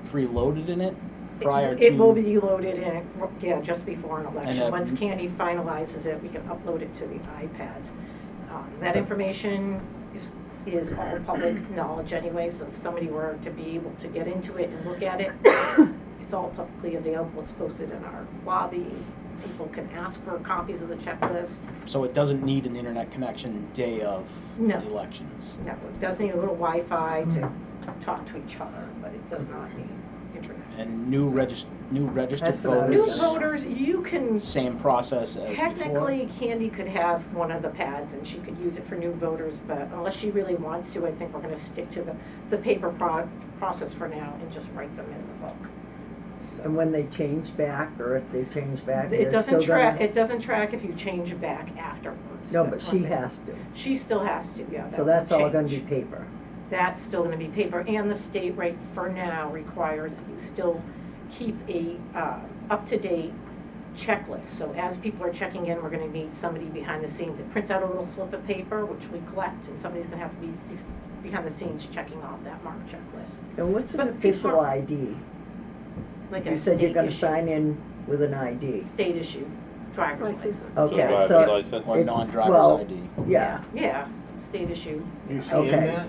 preloaded in it prior to? It will be loaded in, yeah, just before an election. And, Once Candy finalizes it, we can upload it to the iPads. That information is all public knowledge anyway, so if somebody were to be able to get into it and look at it, it's all publicly available. It's posted in our lobby. People can ask for copies of the checklist. So it doesn't need an internet connection day of No. the elections? No, it does need a little Wi-Fi to talk to each other, but it does not need internet. And new registered That's what I was New voters? gonna voters, you can, Same process as before? technically, Candy could have one of the pads and she could use it for new voters, but unless she really wants to, I think we're gonna stick to the paper process for now and just write them in the book. So, And when they change back, or if they change back, it they're still doesn't track, gonna. it doesn't track if you change back afterwards. No, but That's she one thing. has to. She still has to, yeah. So that that's will all gonna be change. paper. That's still gonna be paper, and the state right for now requires you still keep a up-to-date checklist. So as people are checking in, we're gonna need somebody behind the scenes that prints out a little slip of paper, which we collect, and somebody's gonna have to be behind the scenes checking off that marked checklist. And what's an But official people- ID? Like You a said you're state gonna issue, sign in with an ID. state issue driver's License. license. Okay, Yeah. Driver's so- license. Or It- non-driver's well, ID? Yeah, Yeah, state issue. You scan Okay. that?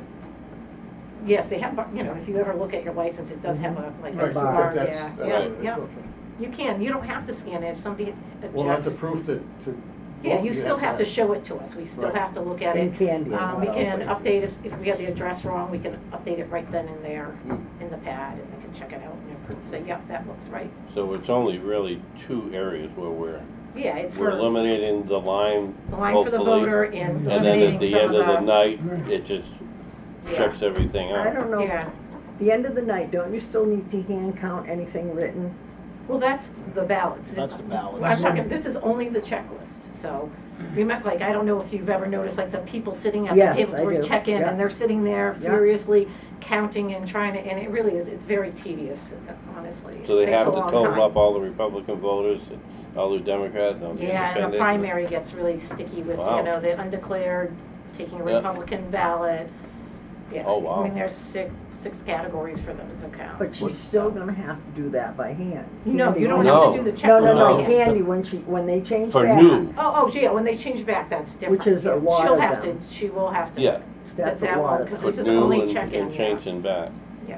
Yes, they have, you know, if you ever look at your license, it does have a, like a Right, bar, that's- yeah, that's yeah, what it is, yeah. okay. You can, you don't have to scan it if somebody objects. Well, that's a proof to. Yeah, vote, you still have to that. show it to us, we still Right. have to look at in it. Candy. and We all can places. update, if we have the address wrong, we can update it right then and there in the pad, and they can check it out and say, yep, that looks right. So it's only really two areas where we're Yeah, it's for eliminating the line, the line for the hopefully. voter and And then at eliminating the some end of the of night, it just Yeah. checks everything out. I don't know, Yeah, the end of the night, don't you still need to hand count anything written? well, that's the ballots. That's the ballots. I'm talking, this is only the checklist, so, remember, like, I don't know if you've ever noticed, like, the people sitting at the Yes, tables I where you do. check in, Yeah. and they're sitting there Yeah. furiously counting and trying to, and it really is, it's very tedious, honestly. So they It takes have a to long total time. up all the Republican voters, and all the Democrat, and all the Yeah, and the independent? primary gets really sticky with, Wow. you know, the undeclared, taking a Yeah. Republican ballot. Yeah, Oh, wow. I mean, there's six categories for them to count. But she's still gonna have to do that by hand. No, Candy you don't won't- have to do the No, checklist no, by no, hand. Candy, when they change For that. new. Oh, yeah, when they change back, that's different. Which is a Yeah. lot She'll of have them. She will have to. Yeah. That's a that lot one, of because them. this For is new only and check-in, yeah. changing back. Yeah,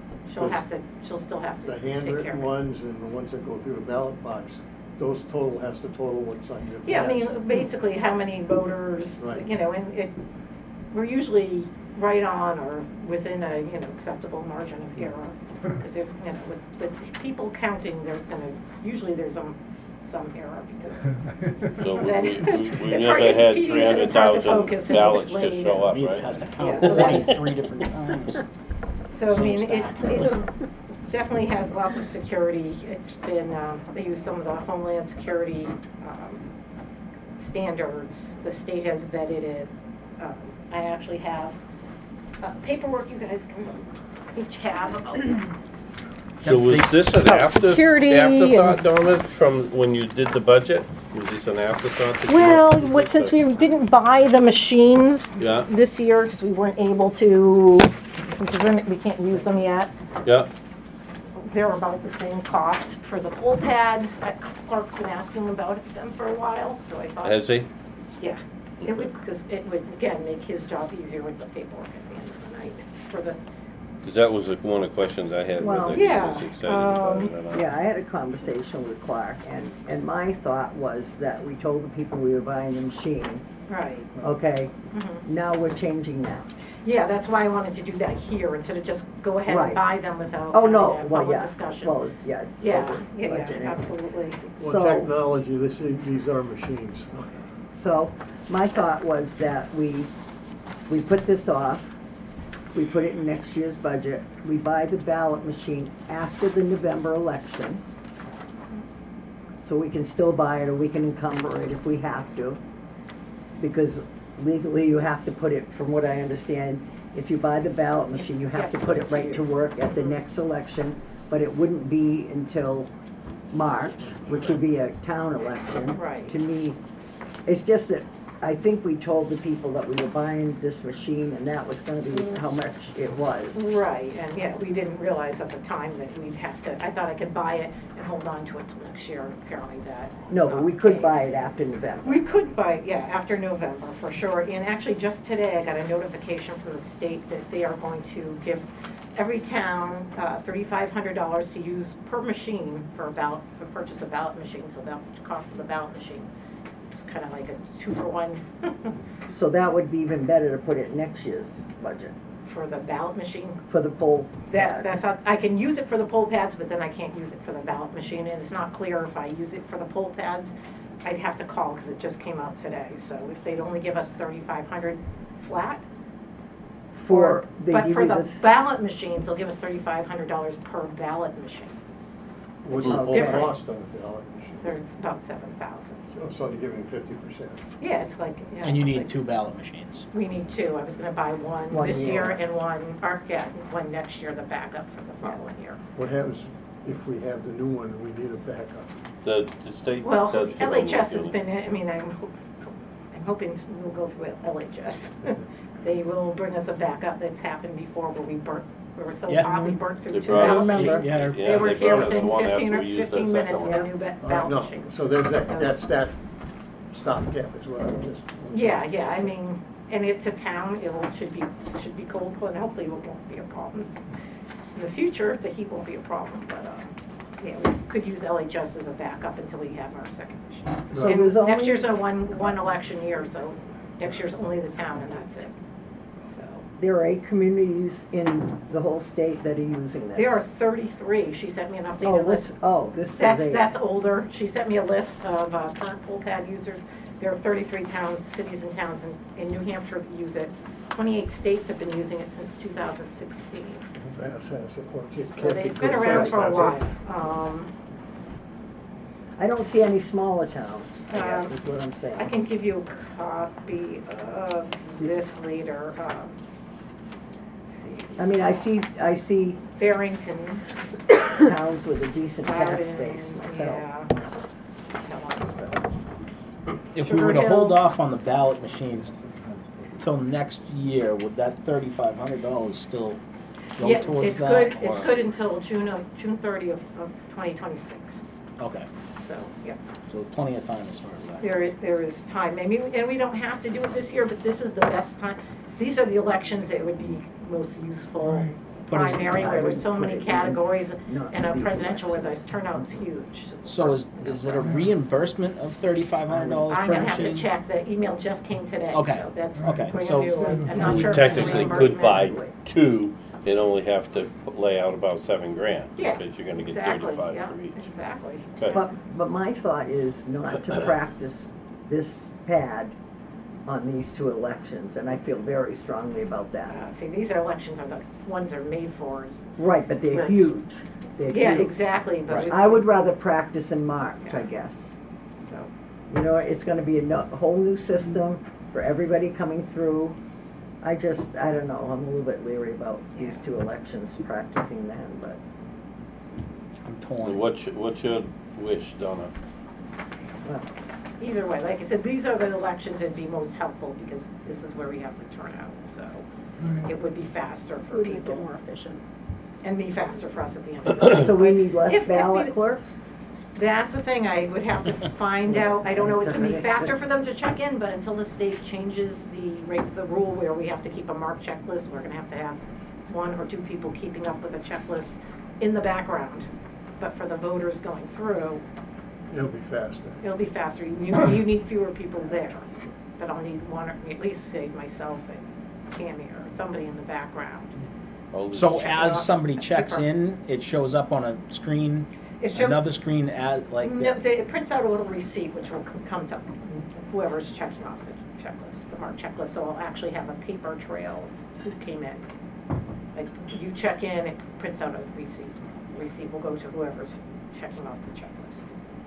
she'll still have to The take care of handwritten it. ones and the ones that go through the ballot box, those has to total what's on your Yeah, I pads. mean, basically, how many voters, Right. you know, and we're usually right on or within a, acceptable margin of error. Because there's, with people counting, usually there's some error because it's. So That- we it's never hard- it's had tedious and it's hard to 300,000 focus and ballots explain just it. show up, It has to right? count Yeah, so that- 23 different times. So, I mean, Some it stack. definitely has lots of security. It's been, they use some of the Homeland Security standards. The state has vetted it. I actually have paperwork you guys can each have about So was this an security afterthought, Donna, from when you did the budget? Was this an afterthought? that you Well, went- was this since a- we didn't buy the machines Yeah. this year, because we weren't able to, because we can't use them yet, Yeah, they're about the same cost for the poll pads. Clark's been asking about them for a while, so I thought, has he? yeah, it would, because it would, again, make his job easier with the paperwork at the end of the night for the, Because that was one of the questions I had. Well, whether he yeah, was excited about it or not. Yeah, I had a conversation with Clark, and my thought was that we told the people we were buying the machine, right. okay? Mhm. Now we're changing that. Yeah, that's why I wanted to do that here, instead of just go ahead Right. and buy them without Oh, having no, a well, public yeah, discussion. well, it's, yes. Yeah, over yeah, budget anyway. absolutely. Well, So- technology, these are machines. So, my thought was that we put this off, we put it in next year's budget, we buy the ballot machine after the November election, so we can still buy it, or we can encumber it if we have to, because legally you have to put it, from what I understand, if you buy the ballot machine, you have to put it right to work at the next election, but it wouldn't be until March, which would be a town election. Right. To me, it's just that I think we told the people that we were buying this machine and that was gonna be how much it was. Right, and yeah, we didn't realize at the time that we'd have to, I thought I could buy it and hold on to it till next year, and apparently that. No, but we could buy it after November. We could buy it, yeah, after November, for sure. And actually, just today, I got a notification from the state that they are going to give every town $3,500 to use per machine for purchase a ballot machine, so that the cost of the ballot machine. It's kind of like a 2-for-1 So that would be even better to put it in next year's budget for the ballot machine. for the poll pads. That's how, I can use it for the poll pads, but then I can't use it for the ballot machine, and it's not clear if I use it for the poll pads, I'd have to call, because it just came out today. So if they'd only give us $3,500 flat, For, they but give for you the the, ballot machines, they'll give us $3,500 per ballot machine. What's the whole Different. cost on the ballot machine? It's about 7,000. So they're giving 50%. Yeah, it's like, yeah. And you need like- 2 ballot machines. We need 2. I was gonna buy one One this year year. and one next year, the backup for the following year. What happens if we have the new one and we need a backup? The state Well, does give a LHS has look been, I mean, I'm hoping we'll go through LHS. They will bring us a backup that's happened before where we were so Yeah. hot, we burnt through They 2 brought ballot us- machines. Yeah. They were they here brought us within one after 15 or we used the 15 minutes second with a one. new All right, ballot no, machine. so there's So- that stopgap is what I was just. Yeah, I mean, and it's a town, should be cold, and hopefully it won't be a problem. In the future, the heat won't be a problem, but, yeah, we could use LHS as a backup until we have our second machine. So And there's next only- year's a one election year, so next year's only the town and that's it. So, there are 8 communities in the whole state that are using this. there are 33, she sent me an Oh, updated list. this says 8. That's older. She sent me a list of current poll pad users. There are 33 towns, cities and towns in New Hampshire that use it. 28 states have been using it since 2016. So it's been around for a while. I don't see any smaller towns, I guess Um, is what I'm saying. I can give you a copy of this later. Let's see. I mean, I see Barrington. towns with a decent tax Bowden, base myself. yeah. If we were to Sugar hold Hill. off on the ballot machines till next year, would that $3,500 still go Yeah, towards it's that? good, it's or- good until June 30th of 2026. Okay, So, yeah. so plenty of time as far as that. There is time, maybe, and we don't have to do it this year, but this is the best time. These are the elections that would be most useful. But is- Primary, where there's so I many would put it categories, not and a these presidential where the elections. turnout's huge. So is it a reimbursement of $3,500 I'm per gonna have to machine? check, the email just came today, Okay, so that's okay, brand so- new. I'm not You sure if it's a technically could buy reimbursement. 2 and only have to lay out about $7,000. Yeah, Because you're gonna get exactly, 35 yeah, for each. exactly. Okay. But my thought is not to practice this pad on these 2 elections, and I feel very strongly about that. See, these are elections are the ones they're made for, is, Right, but they're Yes. huge. They're yeah, huge. exactly, but. Right. it- I would rather practice in March, I guess. So, You know, it's gonna be a whole new system for everybody coming through. I don't know, I'm a little bit leery about these 2 elections, practicing then, but I'm So torn. what's your wish, Donna? well, either way, like I said, these are the elections that'd be most helpful because this is where we have the turnout, so it would be faster for Would make it people more efficient. and be faster for us at the end of the day. so we need less If we- ballot clerks? That's the thing, I would have to find out, I don't know, it's gonna be faster for them to check in, but until the state changes the rule where we have to keep a marked checklist, we're gonna have to have 1 or 2 people keeping up with a checklist in the background. But for the voters going through, It'll be faster. it'll be faster, you need fewer people there. But I'll need 1, or at least say myself and Tammy or somebody in the background. So Check it as off. somebody checks in, it shows up on a screen, It should- another screen as, like, No, it prints out a little receipt, which will come to whoever's checking off the checklist, the marked checklist, so I'll actually have a paper trail of who came in. Like, you check in, it prints out a receipt. Receipt will go to whoever's checking off the checklist.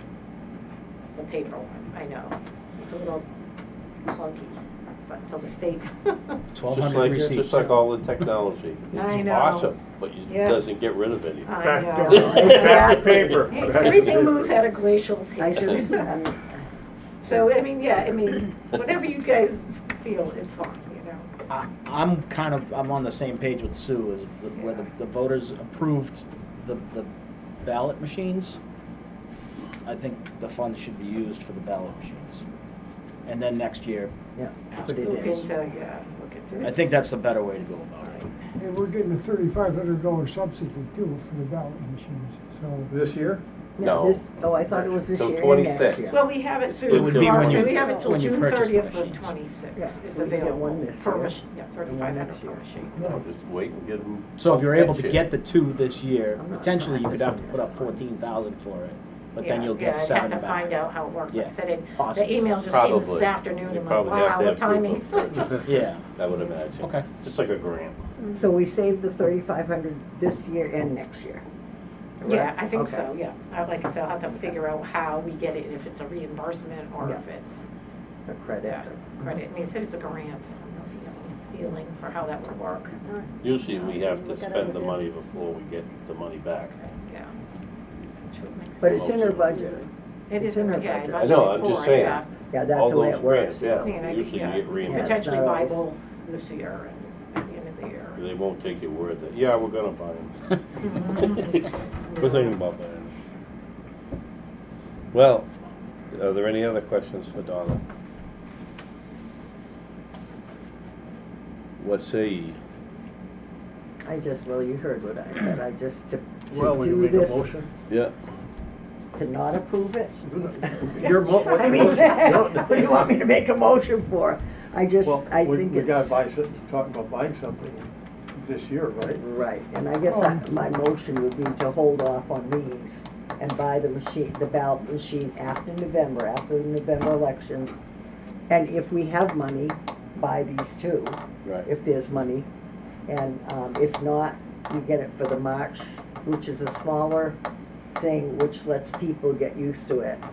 The paper one, I know, it's a little clunky, but until the state. 1,200 receipts. Just like all the technology. I It's know. awesome, but it Yeah. doesn't get rid of anything. I Back know. to paper. Hey, everything moves at a glacial I pace. just, So, I mean, yeah, I mean, whatever you guys feel is fine, you know. I'm on the same page with Sue, as where the voters approved the ballot machines. I think the funds should be used for the ballot machines. And then next year, Yeah, ask put for it Look in. this. into, yeah, look into it. I think that's the better way to go about it. And we're getting a $3,500 subsidy too for the ballot machines, so. This year? No. I thought it was this Till year and next 26. year. Well, we have it It through would be March, when you- we have it till when you June purchase the 30th of machines. 26. Yeah, It's so we get available one this per year. machine, yeah, And 3,500 one next per year. machine. No, just wait and get them. So if you're able next to year. get the two this year, I'm not potentially you could have to practicing put up this. 14,000 for it, but Yeah, then you'll get yeah, I'd 7 have to back. find out how it works. Like I Yeah, said, the possibly. email just came this Probably. afternoon, You and like, probably have wow, to what have timing. proof Yeah, I would imagine. Okay. Just like a grant. So we saved the 3,500 this year and next year. Yeah, correct? I think Okay. so, yeah. Like I said, I'll have to figure out how we get it, if it's a reimbursement or Yeah. if it's, A credit. yeah, credit. I mean, it said it's a grant. I don't know if you have any feeling for how that would work. Usually we have to Look at it spend the with money before we get the money back. Yeah. Which would make But sense. it's in her budget. It it's is in in, her yeah, budget. I know, I'm budgeted just for, saying. yeah. Yeah, that's All the way those it works. grants, yeah, I mean, I- usually you yeah. get Yeah, reimbursed. it's Potentially not buy always- both this year and at the end of the year. They won't take your word that, yeah, we're gonna buy them. We're thinking about that. Well, are there any other questions for Donna? What say ye? Well, you heard what I said. I just, to Well, we do can make a this, motion. Yeah, to not approve it? Your what's I your mean, motion? No, no. what do you want me to make a motion for? I think We gotta it's. buy, talking about buying something this year, right? Right, and I guess my motion would be to hold off on these and buy the machine, the ballot machine after November, after the November elections. And if we have money, buy these two, right. if there's money. And if not, we get it for the March, which is a smaller thing, which lets people get used to it,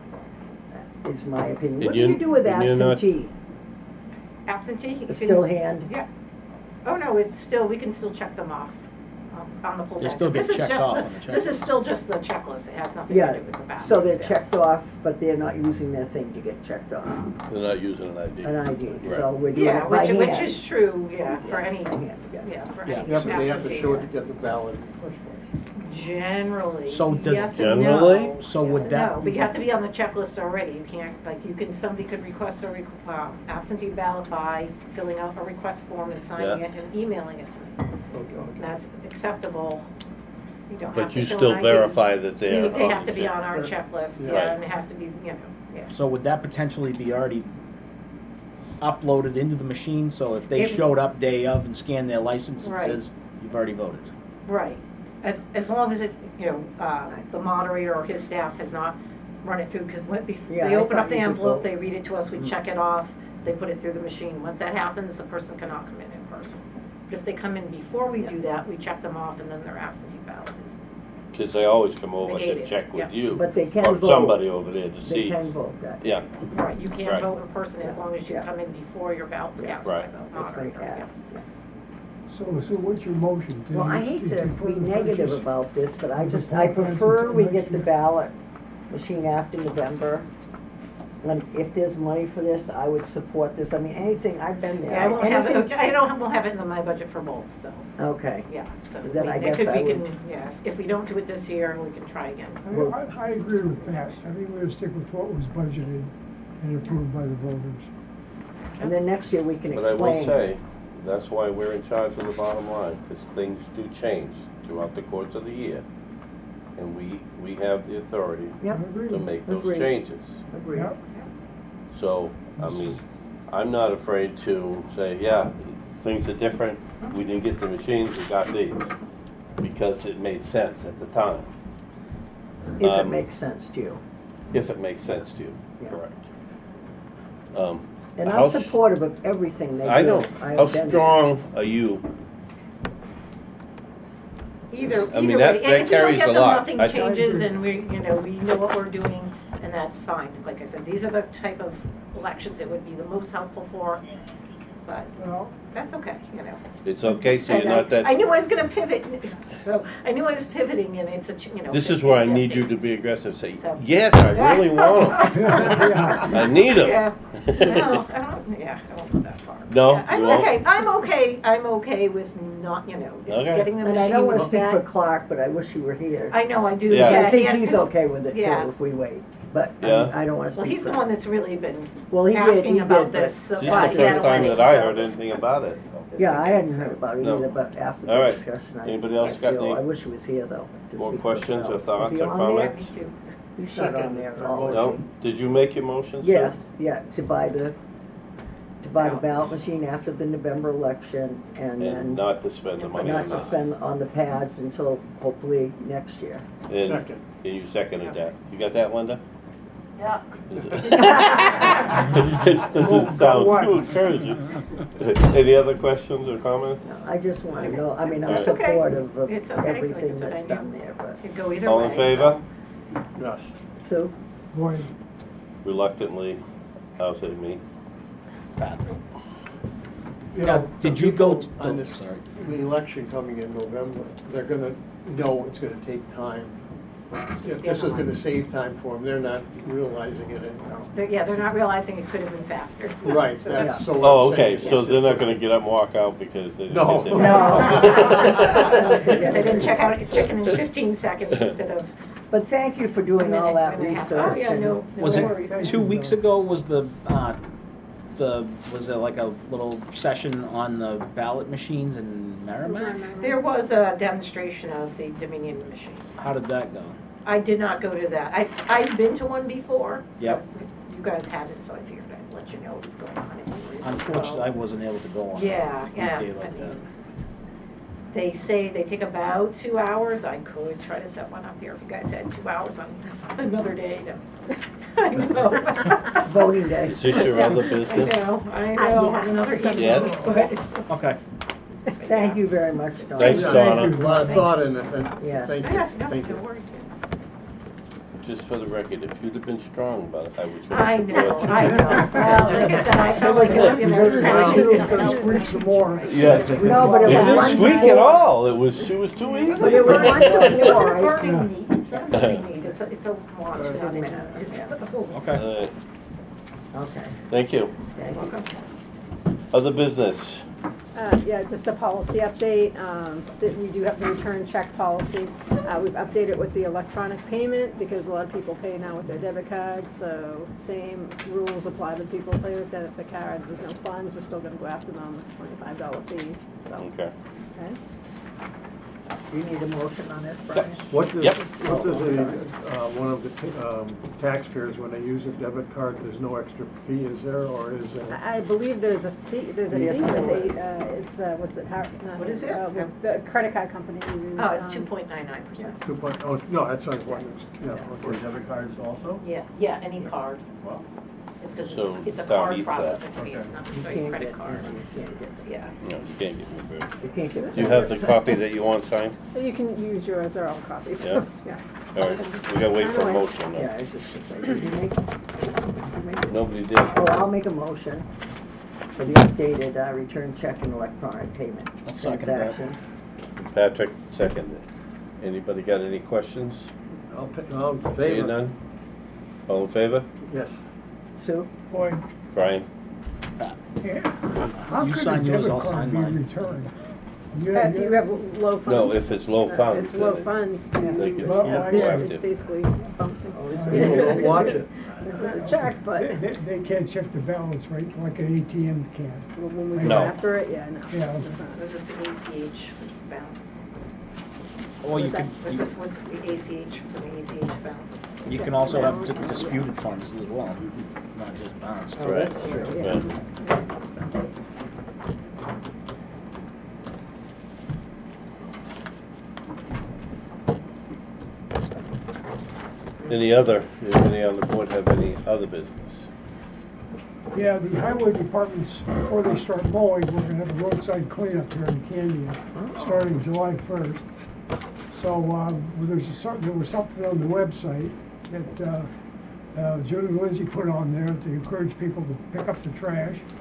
is my opinion. And What do you do with and you're not- absentee? Absentee? you It's can- still hand? Yeah. Oh, no, it's still, we can still check them off on the pullback. They still 'Cause this get is checked just off the- on the This checklist. is still just the checklist, it has nothing to Yeah, do with the ballots. so they're yeah. checked off, but they're not using their thing to get checked off, They're not using an ID. an ID, Right. so we're doing Yeah, it by hand. which is true, yeah, for any, By hand, yeah, for Yeah. any Yeah, but they have to absentee, show it yeah. to get the ballot in the first place. Generally, So does- yes and Generally? no. So Yes would and that no. be- But you have to be on the checklist already. You can't, like, somebody could request a absentee ballot by filling out a request form and signing Yeah. it and emailing it to me. Okay. That's acceptable. You don't have But to you show still an ID. verify that they're. They have to be check. on our checklist, Yeah. yeah, and it has to be, you know, yeah. So would that potentially be already uploaded into the machine? So if they It- showed up day of and scanned their license, it Right. says, you've already voted. Right, as long as it, you know, the moderator or his staff has not run it through, because Yeah, they I open thought up the you could envelope, vote. they read it to us, we check it off, they put it through the machine. Once that happens, the person cannot come in person. But if they come in before we do that, we check them off, and then their absentee ballot is, Cause they always come over to Negated, check yeah. with you. But they can Or vote. somebody over there to They see. can vote that. Yeah, right, you can't Right. vote in person as long as you Yeah. come in before your ballot's Yeah. cast by Right. the It's been moderator. yeah. cast, yeah. So what's your motion? Well, I hate to be negative purchase? about this, but I Just I vote on it prefer until we next get the year. ballot machine after November. And if there's money for this, I would support this. I mean, anything, I've been there. Yeah, I won't have Anything- it, won't have it in my budget for both, so, Okay. yeah, so. Then I it guess could- I we would- can- Yeah, if we don't do it this year, we can try again. I agree with that. I think we're gonna stick with what was budgeted and approved by the voters. And then next year we can but I will explain. say, that's why we're in charge of the bottom line, cause things do change throughout the course of the year. And we have the authority Yep, to make those Agreed. changes. agreed. Yep. So, I mean, I'm not afraid to say, yeah, things are different, we didn't get the machines, we got these. Because it made sense at the time, If it Um, makes sense to you. if it makes sense to you, Yeah. correct. And How I'm s- supportive of everything they do. I know, I've how been- strong are you? Either I mean, way, that and if you don't carries get a them, lot. nothing I- changes, and we know what we're doing, and that's fine. Like I said, these are the type of elections it would be the most helpful for, but, Well, that's okay, you know. It's okay, so Said you're not that. I knew I was gonna pivot, so I knew I was pivoting, and it's a, you know. This is where I need 50-50. you to be aggressive, say, So- yes, I really want them. I need them. Yeah, no, I don't go that far. No, Yeah, I'm you won't? okay, I'm okay with not, you know, Okay. getting the And I don't wanna machines speak for back. Clark, but I wish he were here. I know, I do, Yeah. yeah. I think yeah, he's 'cause- okay with it yeah. too, if we wait, but Yeah. I don't wanna speak Well, for he's the him. one that's really been Well, he did, asking he about did, this. but- This is but the he had first a time wedding, that I so heard this- anything about it. this Yeah, I hadn't weekend, heard about it No. either, but after All the right. discussion, Anybody else I got feel, any I wish he was here though, to more speak for questions or himself. thoughts Is he or on comments? Me too. He's not on there at all, is No? he? Did you make your motion, sir? Yes, yeah, to buy the ballot machine after the November election and And then not to spend the money not on to that. spend on the pads until hopefully next year. And Second. and you seconded that. You got that, Linda? Yeah. Is it- It doesn't sound too encouraging. Any other questions or comments? No, I just want to know, I mean, I'm It's okay. supportive of It's okay. Like I everything said, that's I knew done there, but, Could go either All way. in favor? Yes. so, Boy, Reluctantly, I'll say me. Pat. You Now, know, did the you go people to- on oh, this, sorry. the election coming in November, they're gonna know it's gonna take time. If this is gonna save time for them, they're not realizing it anyhow. They're not realizing it could have been faster. Right, So- that's so. Oh, what I'm okay, saying. so they're not gonna get up and walk out because they didn't No. get their. No. Because they didn't check in 15 seconds instead of but thank you for doing all that minute and a half. research. Oh, yeah, and- no Was worries. it 2 weeks ago, was was there like a little session on the ballot machines in Merrimack? There was a demonstration of the Dominion machine. How did that go? I did not go to that. I've been to one before. Yep. You guys had it, so I figured I'd let you know what was going on. if you were able to Unfortunately, go. I wasn't able to go on Yeah, a yeah. day I like that. mean, they say they take about 2 hours. I could try to set one up here if you guys had 2 hours on another day. No. I know. Voting day. Is this your other I business? know, I know. Yeah. Another It's Yes. business, but- Okay. Thank you very much, Dawn. Thanks, Yeah, Donna. A lot of thought in it, and Yes. thank Yeah, you, no, thank no you. worries. Just for the record, if you'd have been strong about it, I was I gonna know, support you. I know. Well, like I said, I felt like it was, you know, it's gonna squeak some more. Yes. No, but It it was didn't one to squeak at four. all, it was too easy. But it was one to It wasn't four, a right? burning meat, it's not a burning meat, it's a launch, not a, it's, Okay. All right, Okay, thank you. thank you. Other business? Yeah, just a policy update, that we do have the return check policy. We've updated with the electronic payment because a lot of people pay now with their debit card, so same rules apply to people who pay with the card. There's no funds, we're still gonna go after them with a $25 fee, so, Okay. okay? Do you need a motion on this, Brian? What does, Yep. what does one of the taxpayers, when they use a debit card, there's no extra fee, is there, or is there? I believe there's a fee, Yes, but there they, is. it's, what's it, What is it? The credit card company we use. oh, it's 2.99%. 2 point, oh, no, that's not what it's, yeah, For okay. debit cards also? Yeah, any card. Wow. It's because So it's a that card meets that. processing fee, it's not You necessarily a can't credit get, card. you It's- can't get, Yeah. No, you can't get me back. you can't get. Do you have the copy that you want signed? You can use yours, they're all copies. Yeah? Yeah. All right, we gotta wait for a motion Yeah, though. I was just gonna say, did you make it? Nobody did. Oh, I'll make a motion for the updated return check and electronic payment I'll second that. transaction. Patrick, seconded. Anybody got any questions? I'll in Seeing favor, none? All in favor? yes. Sue? Boy, Brian? Pat. how You could a sign yours, debit I'll card sign be mine. returned? If you have low funds. No, if it's low funds. It's low then funds. they can- Well, yeah, I- It's correct it. basically bouncing. We'll watch it. It's a check, but They can't check the balance, right, like an ATM can. when we go No. after it, yeah, no. Yeah. It's not. Was this the ACH bounce? Or you What's can, Was this, was the ACH for the ACH bounce? you can also have disputed funds as well, not just bounced. Oh, that's true, Yeah. Any other, does any on the board have any other business? Yeah, the highway departments, before they start mowing, we're gonna have a roadside cleanup here in Candia, starting July 1st. So, there was something on the website that Judy and Lindsay put on there to encourage people to pick up the trash. The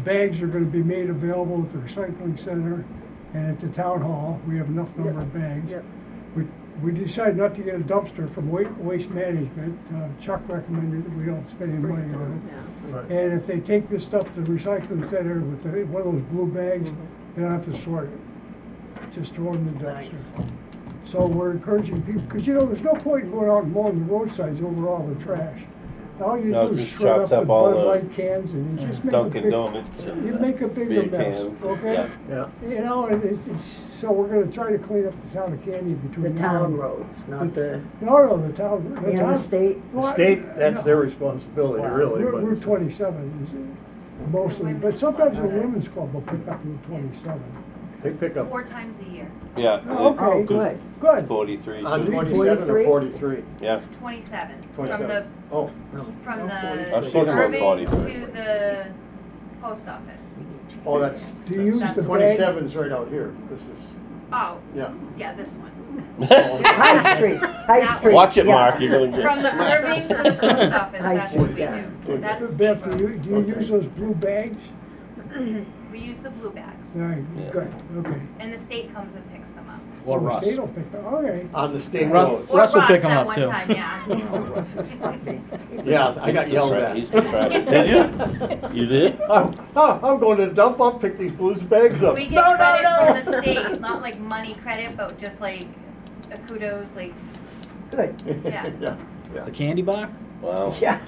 bags are gonna be made available at the recycling center and at the town hall. We have enough number of bags. Yep. We decided not to get a dumpster from Waste Management. Chuck recommended that we don't spend any money on it. Right. And if they take this stuff to the recycling center with one of those blue bags, they don't have to sort it. Just throw it in the dumpster. So we're encouraging people, because you know, there's no point in going out and mowing the roadsides over all the trash. All you No, do is just shred chops up up the all Bud the Light cans and you just make a Dunkin' big, Donuts. you make a bigger Beer mess, cans. okay? Yeah. Yeah. You know, and so we're gonna try to clean up the town of Candy The between now town and. roads, not the, No, the town. and the state. Well, State, that's no. their responsibility, really, but. Route 27 is mostly, but sometimes the women's club will pick up Route 27. They pick up 4 times a year. Yeah. Oh, okay. Oh, good. Good. 43. on too. 27 or 43. Yeah. 27. 27. Oh, From the I've seen about Irving 43. to the post office. oh, that's, Do you use the bag? 27's right out here. This is, Oh, yeah. yeah, this one. High Street. Watch it, yeah. Mark, you're gonna get. From the Irving to the post office, High that's what Street, we yeah. do. That's Beth, state do roads. you use those blue bags? We use the blue bags, All right, Yeah. good, okay. and the state comes and picks them up. Or The Russ. state will pick them, okay. On the state Russ- road. Or Russ will pick Russ 'em at up, one too. time, yeah. Russ is happy. Yeah, I got yelled at. He's the trash. Did you? You did? I'm going to the dump, I'll pick these blues bags up. We get credit from the state, not like money credit, but just like a kudos, like, Good. yeah. Yeah. The candy bar? Wow. Yeah.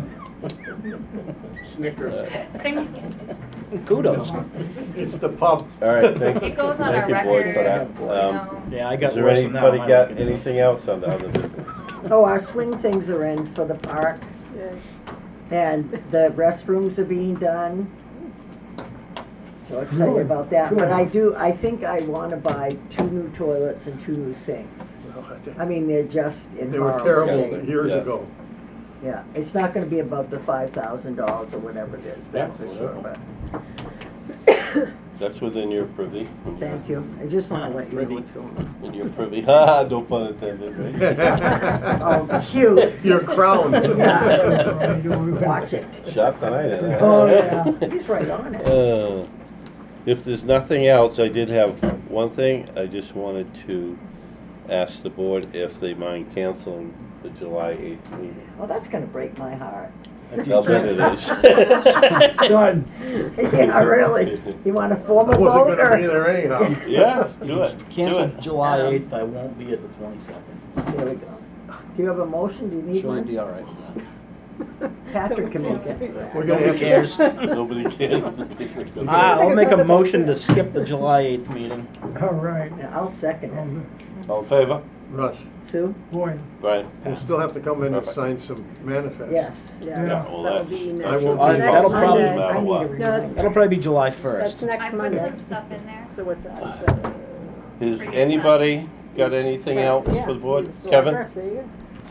Snickers. Thing- Kudos. It's the pub. All right, thank you. It goes on Thank our you, boys, record, for that. you know. Yeah, I got Is there worse than that. anybody on my got record. anything else on the other business? Oh, our swing things are in for the park, and the restrooms are being done. So excited Good, about that, but good. I think I wanna buy 2 new toilets and 2 new sinks. I mean, they're just in They were horrible terrible shape. years Yeah. ago. Yeah, it's not gonna be above the $5,000 or whatever it is, that's Yeah, for sure, whatever. but, That's within your privy. thank you. I just wanna let you know Privy. what's going on. In your privy. Ha, no pun intended, right? Oh, cute. Your crown. Yeah. Watch it. Shot tonight, eh? Oh, yeah, he's right on it. If there's nothing else, I did have one thing. I just wanted to ask the board if they mind canceling the July 8th meeting. Well, that's gonna break my heart. I'll bet it is. Done. Yeah, really. You want a I formal vote wasn't gonna be or? there anyhow. Yeah, do it. Cancel Do it. July 8th, I won't be at the 22nd. There we go. Do you have a motion? Do you need Sure, you'll one? be all right with Patrick can make it. We're that. gonna Nobody have cares. Nobody cares. I'll make a motion to skip the July 8th meeting. All right. Yeah, I'll second Oh, it. All in favor? Russ, Sue? boy, Brian? we'll still have to come in and Perfect. sign some manifests. Yes. Yeah, Yeah. that's- Well, that'll that's- be I next, won't be next That'll involved probably- Monday. no matter I need what. a No, reminder. That'll probably be July That's 1st. next I put Monday. some stuff in there. So what's that? Has anybody got anything else Yeah, for the board? it's July Kevin? 1st, there you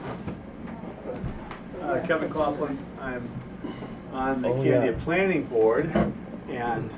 go. Kevin Coughlin, I'm on the Oh, Candia yeah. Planning Board, and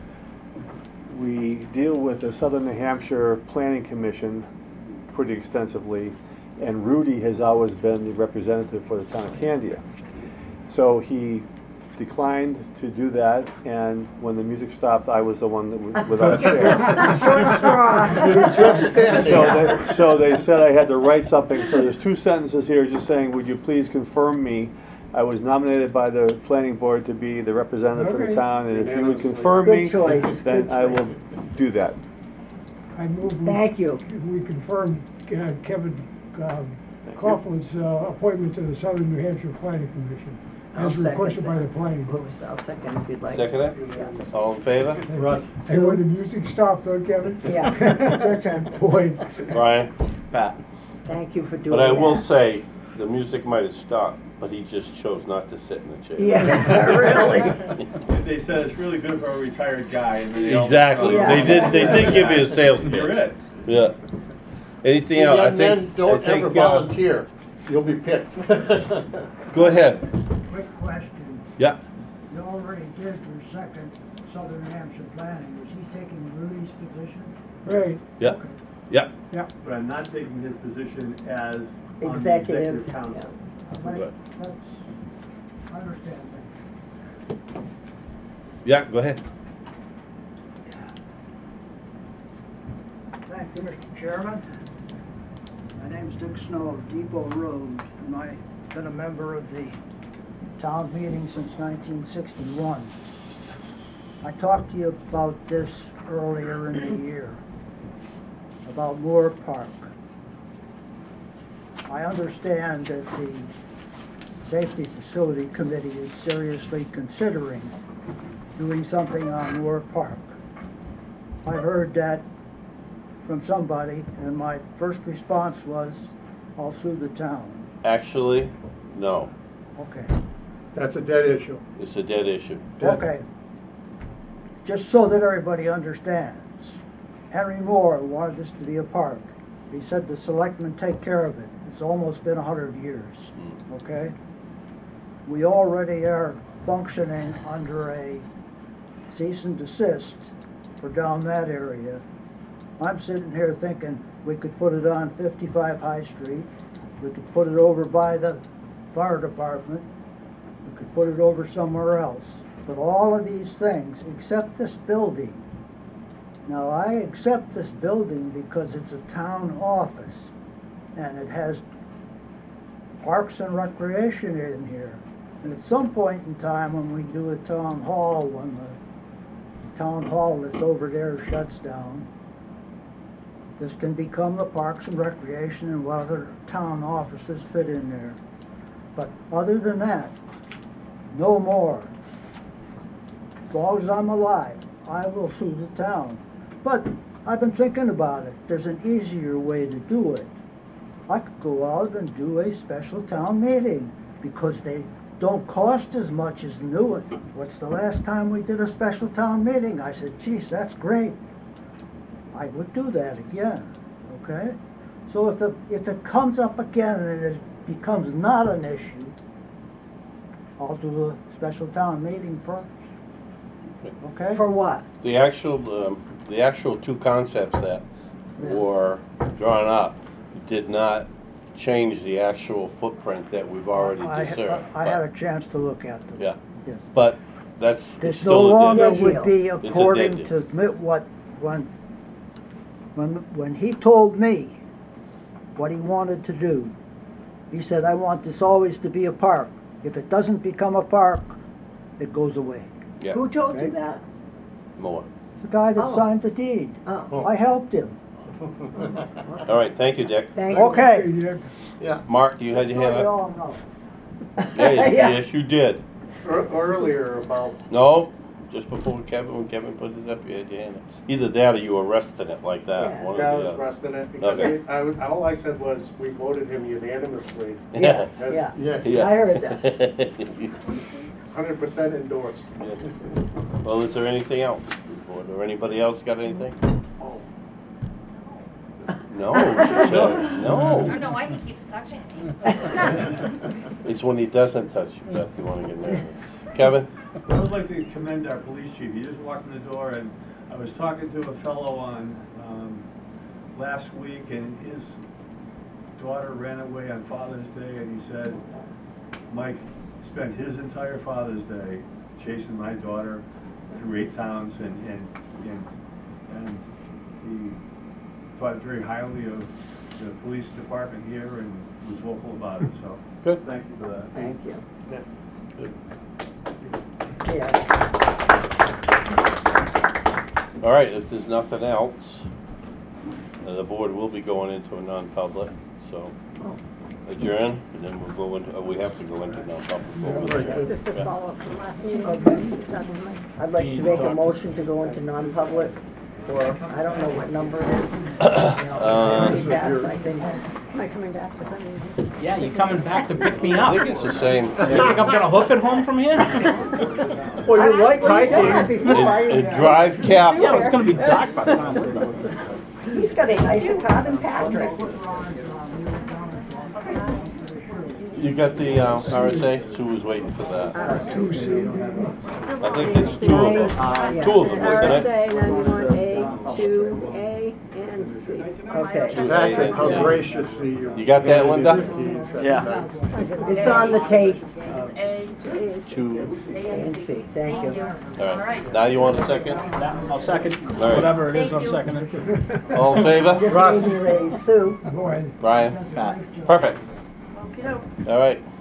we deal with the Southern New Hampshire Planning Commission pretty extensively, and Rudy has always been the representative for the town of Candia. So he declined to do that, and when the music stopped, I was the one that was without a chair. Short straw. Jeff Stanley. So they said I had to write something, so there's 2 sentences here just saying, would you please confirm me? I was nominated by the planning board to be the representative for the Okay. town, and if you would confirm Good me, choice, then good I will choice. do that. I move. Thank you. We confirm Kevin Coughlin's appointment to the Southern New Hampshire Planning Commission, I'll as second requested by that. the planning board. Oops, I'll second if you'd like. Second it? Yeah. All in favor? Russ, And when the music stopped, though, Kevin? Yeah, it's your turn. Boy, Brian? Pat. Thank you for doing But that. I will say, the music might have stopped, but he just chose not to sit in the chair. Yeah, really. They said it's really good for a retired guy. Exactly. Yeah. They did give you a sales pitch. You're it. Yeah. Anything see, else? I young men, think. don't I think, ever volunteer. You'll be picked. Go ahead. Quick question. Yeah. You already did your second Southern New Hampshire planning. Is he taking Rudy's position? right, Yeah. Yeah. yeah. But I'm not taking his position as on the Executive. executive council. But Good. that's, I understand Yeah, go ahead. Thank you, Mr. Chairman. My name's Dick Snow of Depot Road, and I've been a member of the town meeting since 1961. I talked to you about this earlier in the year, about Moore Park. I understand that the Safety Facility Committee is seriously considering doing something on Moore Park. I heard that from somebody, and my first response was, I'll sue the town. Actually, no. Okay. That's a dead issue. It's a dead issue. Okay. Just so that everybody understands, Henry Moore wanted this to be a park. He said the selectmen take care of it. It's almost been 100 years, okay? We already are functioning under a cease and desist for down that area. I'm sitting here thinking we could put it on 55 High Street. We could put it over by the fire department. We could put it over somewhere else. But all of these things, except this building. Now, I accept this building because it's a town office, and it has parks and recreation in here. And at some point in time, when we do a town hall, when the town hall that's over there shuts down, this can become the parks and recreation and what other town offices fit in there. But other than that, no more. As long as I'm alive, I will sue the town. But I've been thinking about it. There's an easier way to do it. I could go out and do a special town meeting because they don't cost as much as new it. What's the last time we did a special town meeting? I said, geez, that's great. I would do that again, okay? So if it comes up again and it becomes not an issue, I'll do a special town meeting first, okay? For what? The actual two concepts that were drawn up did not change the actual footprint that we've already discerned. I had a chance to look at them. Yeah, Yes. but that's This no still a longer dead would issue. be It's a according dead to issue. when he told me what he wanted to do, he said, I want this always to be a park. If it doesn't become a park, it goes away. Yeah, Who told you Okay. that? more. The guy that Oh. signed the deed. Oh. I helped him. All right, thank you, Dick. Thank you. Okay. Mark, you had your hand So you up? all know. Yeah, Yeah. yes, you did. Earlier about, No, just before when Kevin put it up, you had your hand up. Either that or you were resting it like that. Yeah. One or I the was other. resting it, because Okay. all I said was, we voted him unanimously, Yes, Yes. yeah. Yes. Yeah. I heard that. 100% endorsed. Well, is there anything else? Or anybody else got anything? No, she said, I no. don't know why he keeps touching me. It's when he doesn't touch you, Beth, you wanna get nervous. Kevin? I would like to commend our police chief. He just walked in the door, and I was talking to a fellow on, last week, and his daughter ran away on Father's Day, and he said, Mike spent his entire Father's Day chasing my daughter through 8 towns, and he thought very highly of the police department here and was vocal about it, so. Good. Thank you for that. Thank you. Good. Yes. All right, if there's nothing else, the board will be going into a non-public, so adjourn, and then we'll go into, we have to go into non-public. Just to follow up from last meeting. I'd like to make a motion to go into non-public for, I don't know what number it is. Passed, I think. Am I coming back? Does that mean? Yeah, you coming back to pick me I up? think it's the same. You think I'm gonna hoof it home from here? Well, you like Well, you done that hiking. before. And drive Yeah, careful. it's gonna be dark by the time we're done. He's got a nicer car than Patrick. You got the RSA? Sue was waiting for that. I think it's 2 of them. Yeah. 2 of It's them, wasn't it? RSA 91A, 2A, and C. Okay. Patrick, how gracious you. You got that, Linda? That's Yeah. nice. It's on the tape. A to A, to, A and C, thank you. all right. Now you want a second? Yeah, I'll second, right. whatever it is, Thank I'm you. seconding. All in favor? Just need me to raise Sue. Go ahead. Brian? Perfect. Okey-doke. All right.